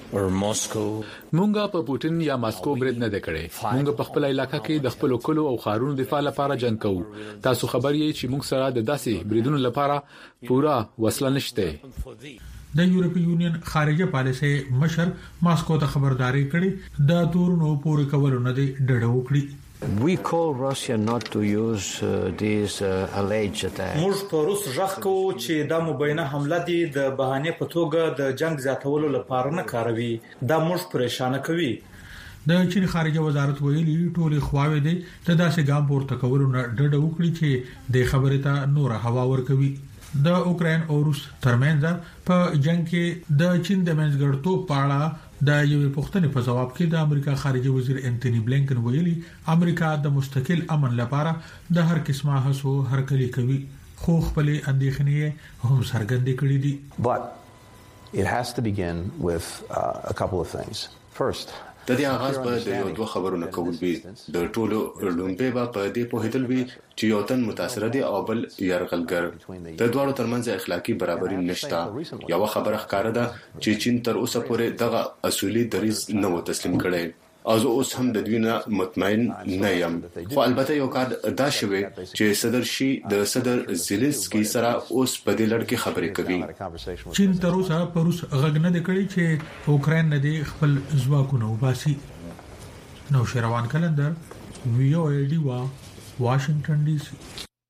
مونږه په پوتين یا ماسکو برید نه دکړي. مونږ په خپل علاقې کې د خپل کلو او خارونو دفاع لپاره جنگ کوو. تاسو خبر یې چې مونږ سره د داسې بریدونو لپاره پورا وسله نشته. د یورپی یونین خارجه پالیسي مشر ماسکو ته خبرداري کړې د تورونو پورې کولو نه دی ډډه وکړي. We call Russia not to use uh, these uh, alleged attacks. موږ په روس ژغ کوو چې دا مبینه حمله دي د بهانه په توګه د جنگ زیاتولو لپاره نه کاروي. دا موږ پریشان کوي. د چین خارجه وزارت ویلي ټولې خواوې دي ته داسې ګام پورته کولو نه ډډه وکړي چې د خبرې ته نور هوا ورکوي. د اوکرين او روس ترمنځ په جنگ کې د چین د منځګړتوب په اړه د یوې پوښتنې په جواب کې د امریکا خارجه وزیر انټونی بلینکن ویلي امریکا د مستقل امن لپاره د هر قسمه هڅو هرکلی کوي خو خپل اندېښنې هم څرګندې کړې دي. But it has to begin with uh, a couple of things. First, د دې آغاز به د یو دوه خبرونه کول وي. د ټولو لومبه به په دې په هدل وي چې یو تن متاثر دي او بل يرغلګر. د دوه ترمنځ اخلاقی برابرۍ نشته. یو خبره ښکاره ده چې چین تر اوسه پورې دغه اصولي دریز نه و تسلیم کړي. او زه اوس هم د دوی نه مطمئن نه یم. خو البته یو کار دا شوی چې صدر شي د صدر زيلنسکي سره اوس په دې لړ کې خبرې کوي. چین تر اوسه پر اوس غږ نه کړی چې اوکرين نه دی خپل ځواکونه وباسي. نو شروان کلندر ویو ای ډی وا واشنگټن ډي سي.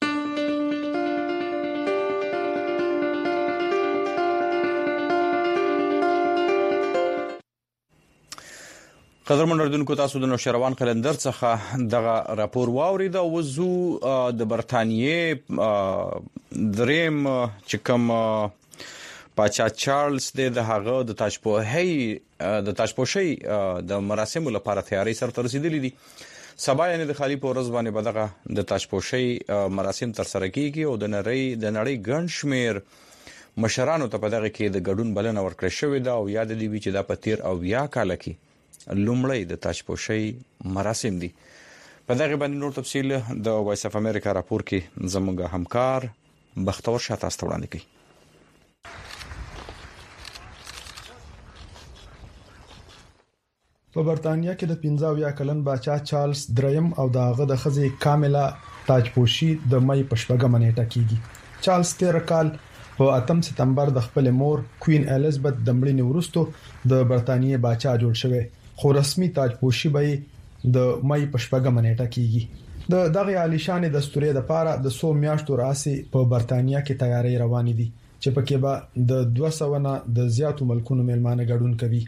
قدرمن اردوونکو تاسو د نوشروان قلندر څخه دغه راپور واورید او وزو د برتانیې دریم چې کوم پاچا چارلز د هغه د تاجپوهي د تاجپوشي د مراسمو لپاره تیاری سره رسیدلې دي. سبا یعنی د خالی پورز باندې بدغه د تاجپوشي مراسم تر سره کیږي او د نړۍ د نړۍ ګنشمیر مشرانو ته په دغه کې د ګډون بلنه ورکړې شوې ده او یاد دی چې دا په تیر او یا کال کې لومړی د تاجپوشي مراسم دي. په دغه باندې نور تفصیل د وایس اف امریکا راپور کې زموږ همکار بختور شاه تاسو ته وړاندې کوي. په برتانیا کې د پنځه یا کلن باچا چارلز دریم او دغه د خزي کامله تاجپوشي د مې پښپګه منېټه کیږي. چارلز تیر کال په اتم سپتمبر د خپل مور کوین الیزابت د مړینې وروسته د برتانیې باچا جوړ شوی خو رسمي تاجپوشي به د مې پښپګه منېټه کیږي. د دغه عالیشان دستوري د پاره د سو میاشتو راسي په برتانیا کې تیاری روان دي چې پکې به د دوه سوه نه د زیاتو ملکونو میلمانه ګډون کوي.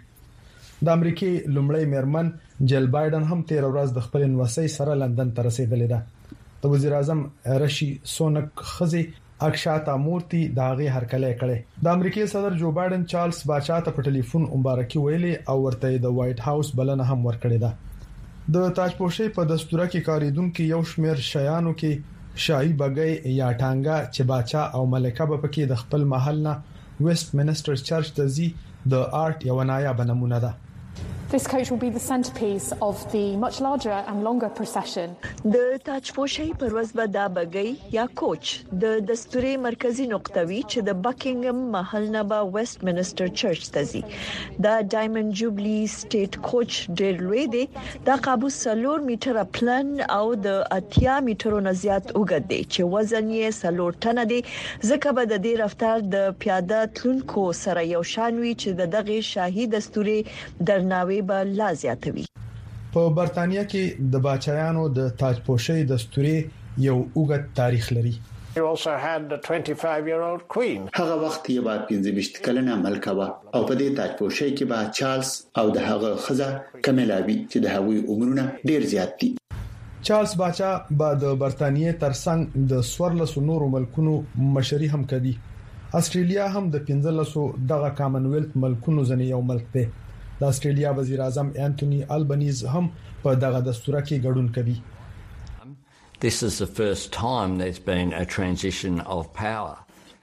د امریکای لومړی میرمن جیل بایدن هم تیر ورځ د خپل نوسۍ سره لندن ته رسیدلې ده. د وزیر اعظم رشي سونک خزي اکشاتا مورتي داغه هرکلې کړي. د امریکای صدر جو بایدن چارلز باچا ته په ټلیفون مبارکي ویلې او ورته د وایټ هاوس بلنه هم ورکړې ده. د تاجپوشي په دستوره کې کاریدونکو یو شمېر شیانو کې شاهي بګي یا ټانګه چې باچا او ملکه په کې د خپل محل نه ویسټ منسټر چرچ ته ځي د آرټ یو نایابه نمونه ده. This coach will be the centerpiece of the much larger and longer procession. د تاجپوشي پر ورځ به دا بګي یا کوچ د دستوري مرکزی نقطه وی چې د بکینګم محل نه به ویسټ منسټر چرچ ته ځي. دا ډایموند جوبلی سټیټ کوچ ډېر لوی دی. دا قابو سلور میټر پلان او د اتیا میټرو نه زیات اوږد دی چې وزن یې سلور ټن دی. ځکه به د دې رفتار د پیاده تلونکو سره یو شان وی چې د دغه شاهي دستوري درناوی به لا زیاتوي. په برتانیا کې د باچایانو د تاجپوشي دستوري یو اوږد تاریخ لري. You also had a twenty-five year old queen. هغه وخت یې با پنځه ویشت کلنه ملکه و او په دې تاجپوشي کې با چارلز او د هغه خزه کمیلاوي چې د هغوی عمرونه ډیر زیات دي. چارلز باچا با د برتانیې ترڅنګ د سورلسو نورو ملکونو مشري هم کوي. استرالیا هم د پنځلسو دغه کامن ویلث ملکونو ځنې یو ملک دی. د استرالیا وزیر اعظم انټونی البنیز هم په دغه دستور کې ګډون کوي. This is the first time there's been a transition of power.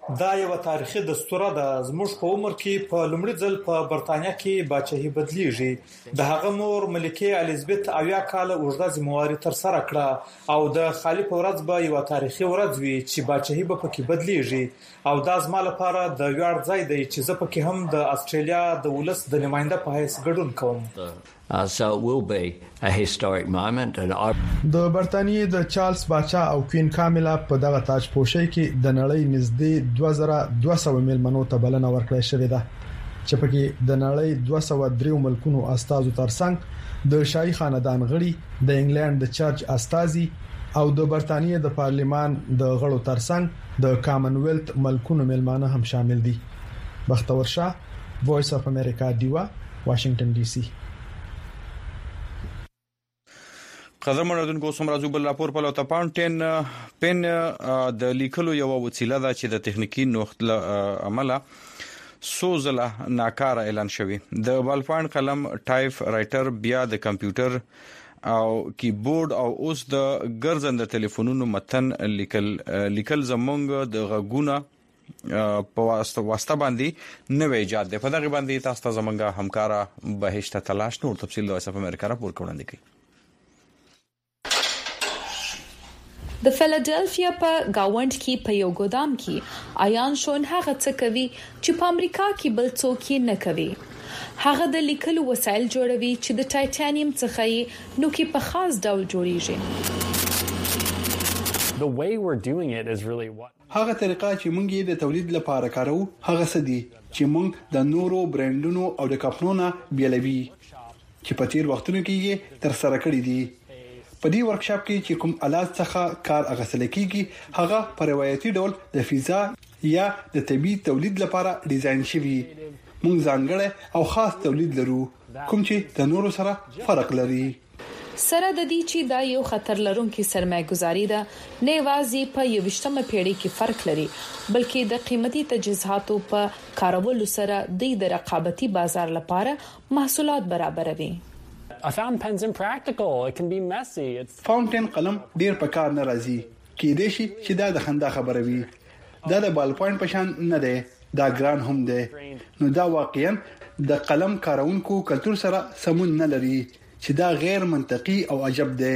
دا یو تاریخي دستوره ده. زموږ په عمر کې په لومړي ځل په برتانیا کې بادشاہي بدلیږي. د هغه مور ملکه الیزابت اویا کال اوږده ذمہواری تر سره کړه او د خالي په ورځ به یو تاریخي ورځ وي چې بادشاہي به پکې بدلیږي او دا زما لپاره د ویاړ ځای دی چې زه پکې هم د استرالیا د ولس د نماینده په حیث ګډون کوم. Uh, so it will be a historic moment and I د برتانیې د چارلز باچا او کوین کامیلا په دغه تاج پوشي کې د نړۍ نږدې دوه زره دوه سوه میلمنو ته بلنه ورکړې شوې ده چې پکې د نړۍ دوه سوه درې ملکونو استازو ترڅنګ د شاهي خاندان غړي، د انګلند د چرچ استازي او د برتانیې د پارلیمان د غړو ترڅنګ د کامن ویلث ملکونو میلمانه هم شامل دي. بختور شاه، وایس اف امریکا، دیوا، واشنگټن ډي سي. قدر مردونکو سمراجو بل راپور په لوته پاونټین پن د لیکلو یو وسیله ده چې د تخنیکی نوښت عمله سوزله ناکاره اعلان شوی. د بالپاین قلم ټایپ رائټر بیا د کمپیوټر او کیبورډ او اوس د ګرځنده ټلیفونونو متن لیکل لیکل زمونږ د غږونه په واسطه باندې نوې ایجاد ده. په دغه باندې تاسو ته زمونږه همکارا بهشت تلاش نور تفصیل د وایس اف امریکا راپور کوي. د فیلادلفیا په گاوند کې په یو ګودام کې ایان شون هغه څه کوي چې په امریکا کې بل څوک نه کوي. هغه د لیکلو وسایل جوړوي چې د ټایټانیم څخه یې نو کې په خاص ډول جوړیږي. The way we're doing it is really what هغه طریقه چې موږ یې د تولید لپاره کارو هغه سدي چې موږ د نورو برانډونو او د کمپنیونو بیلوي چې په تیر وختونو کې یې تر سره کړی دي. په دې ورکشاپ کې چې کوم آلات څخه کار اغستل کیږي هغه په روایتي ډول د فضا یا د طبيعي تولید لپاره ډیزاین شوی. موږ ځانګړی او خاص تولید لرو کوم چې د نورو سره فرق لري. سره د دې چې دا یو خطر لرونکي سرمایه‌ګزاري ده، نه یوازې په یوویشتمه پیړۍ کې فرق لري بلکې د قیمتي تجهیزاتو په کارولو سره د رقابتي بازار لپاره محصولات برابروي. I found pens impractical. It can be messy. It's فاونټین قلم ډیر په کار ناراضي کېدې شي چې دا د خندا خبره وي. دا د بال پوینټ پشان نه دی، دا ګران هم دی. نو دا واقعا د قلم کارونکو کلچر سره سمون نه لري چې دا غیر منطقي او عجب دی.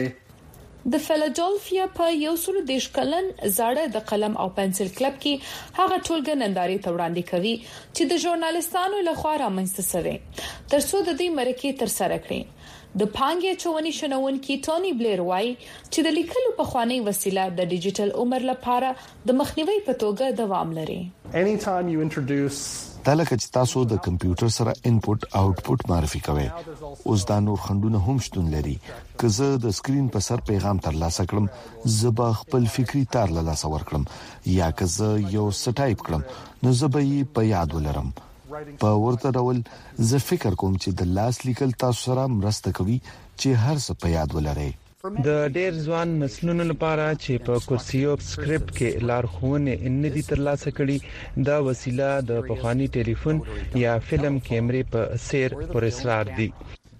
د فیلادلفیا په یو سل دیش کلن زاړه د قلم او پنسل کلب کې هغه ټولګه ننداري ته وړاندې کوي چې د ژورنالستانو لخوا رامنځته شوی ترڅو د دې مرکه تر سره کړي. د پانګې چونی شنونکي ټونی بلیر وای چې د لیکلو په خواني وسیله د ډیجیټل عمر لپاره د مخنیوي په توګه دوام لري. Anytime you introduce دا لکه چې تاسو د کمپیوټر سره انپوټ اوټپوټ معرفي کوئ. اوس دا نور خندونه هم شتون لري. که زه د سکرین په سر پیغام ترلاسه کړم زه به خپل فکری تار له لاسه ورکړم یا که زه یو سټایپ کړم نو زه به یې په یاد ولرم. په ورته ډول زه فکر کوم چې د لاس لیکل تاسو سره مرسته کوي چې هر څه په یاد ولرئ. د ډېر ځوان نسلونو لپاره چې په کورسیو سکرپټ کې لارښوونې ان دي ترلاسه کړي دا وسیله د پخوانی ټلیفون یا فلم کیمرې په سیر پر اصرار دي.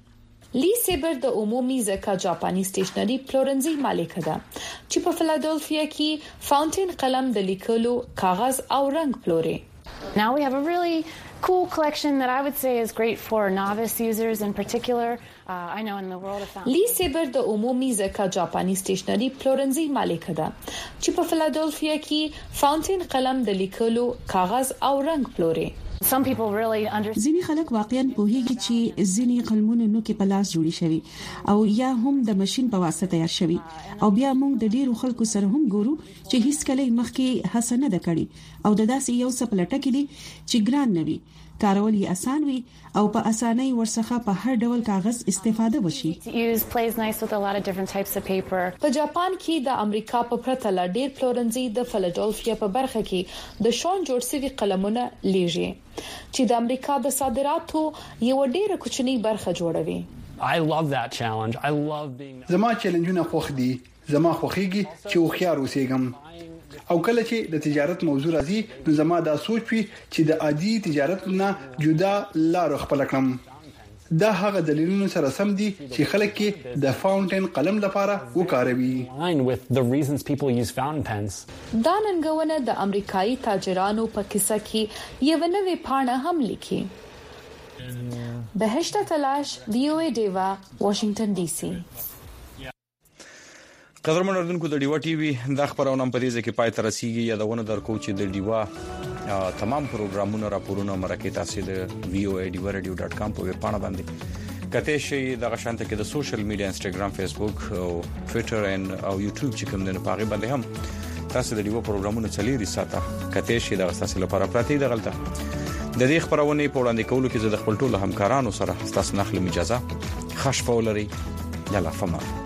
لی سیبر د عمومي ځکه جاپاني سټیشنري پلورنځي مالک ده چې په فیلادلفیا کې فاونټین قلم د لیکلو کاغذ او رنگ پلوري. Now we have a really cool collection that I would say is great for novice users in particular. Uh, I know in the world of لی سیبر د عمومي ځکه جاپاني سټیشنري پلورنځي مالک ده چې په فیلادلفیا کې فاونټین قلم د لیکلو کاغذ او رنگ پلوري. Some people really understand. ځینې خلک واقعا پوهیږي چې ځینې قلمونه نو کې په لاس جوړی شوی او یا هم د ماشين په واسطه تیار شوی او بیا موږ د ډیرو خلکو سره هم ګورو چې هیڅ کله مخکې حسنه ده کړي او د داسې یو څه پلټه کې دي چې ګران نوي کارول یې آسان وي او په اسانۍ ورڅخه په هر ډول کاغذ استفاده وشي. Use plays nice with a lot of different types of paper. په جاپان کې د امریکا په پرته لا ډیر پلورنځي د فیلادلفیا په برخه کې د شون جوړ شوی قلمونه لیږي چې د امریکا د صادراتو یو ډیره کوچنی برخه جوړوي. I love that challenge. I love being زما چیلنجونه خوښ دي. زما خوښيږي چې وخيار اوسېږم. او کله چې د تجارت موضوع راځي نو زما دا سوچ وي چې د عادي تجارت نه جدا لار خپل کړم. دا هغه دلیلونه سره سم دي چې خلک د فاونټین قلم لپاره وکاروي. دا ننګونه د امریکایي تاجرانو په کیسه کې یو نوې پاڼه هم لیکي. بهشته تلاش وی او ای دیوا واشنگټن ډي سي. قدرمن اردوونکو د ډیوا ټي وي د خبرونو په دې ځکه پای تر رسیدي یادونه درکو چې د ډیوا تمام پروګرامونه راپورونه مرکه تاسو د وی او ای ډیوا رادیو ډاټ کام په ویب پاڼه باندې کته شي د غشانته کې د سوشل میډیا انستګرام فیسبوک او ټوئیټر او یوټیوب چې کوم نه پاغي باندې هم تاسو د ډیوا پروګرامونه چلیري ساته کته شي د تاسو لپاره پراتی د غلطه د دې خبرونه په وړاندې کولو کې د خپل ټولو همکارانو سره تاسو نخلم اجازه خښ پولري یلا فما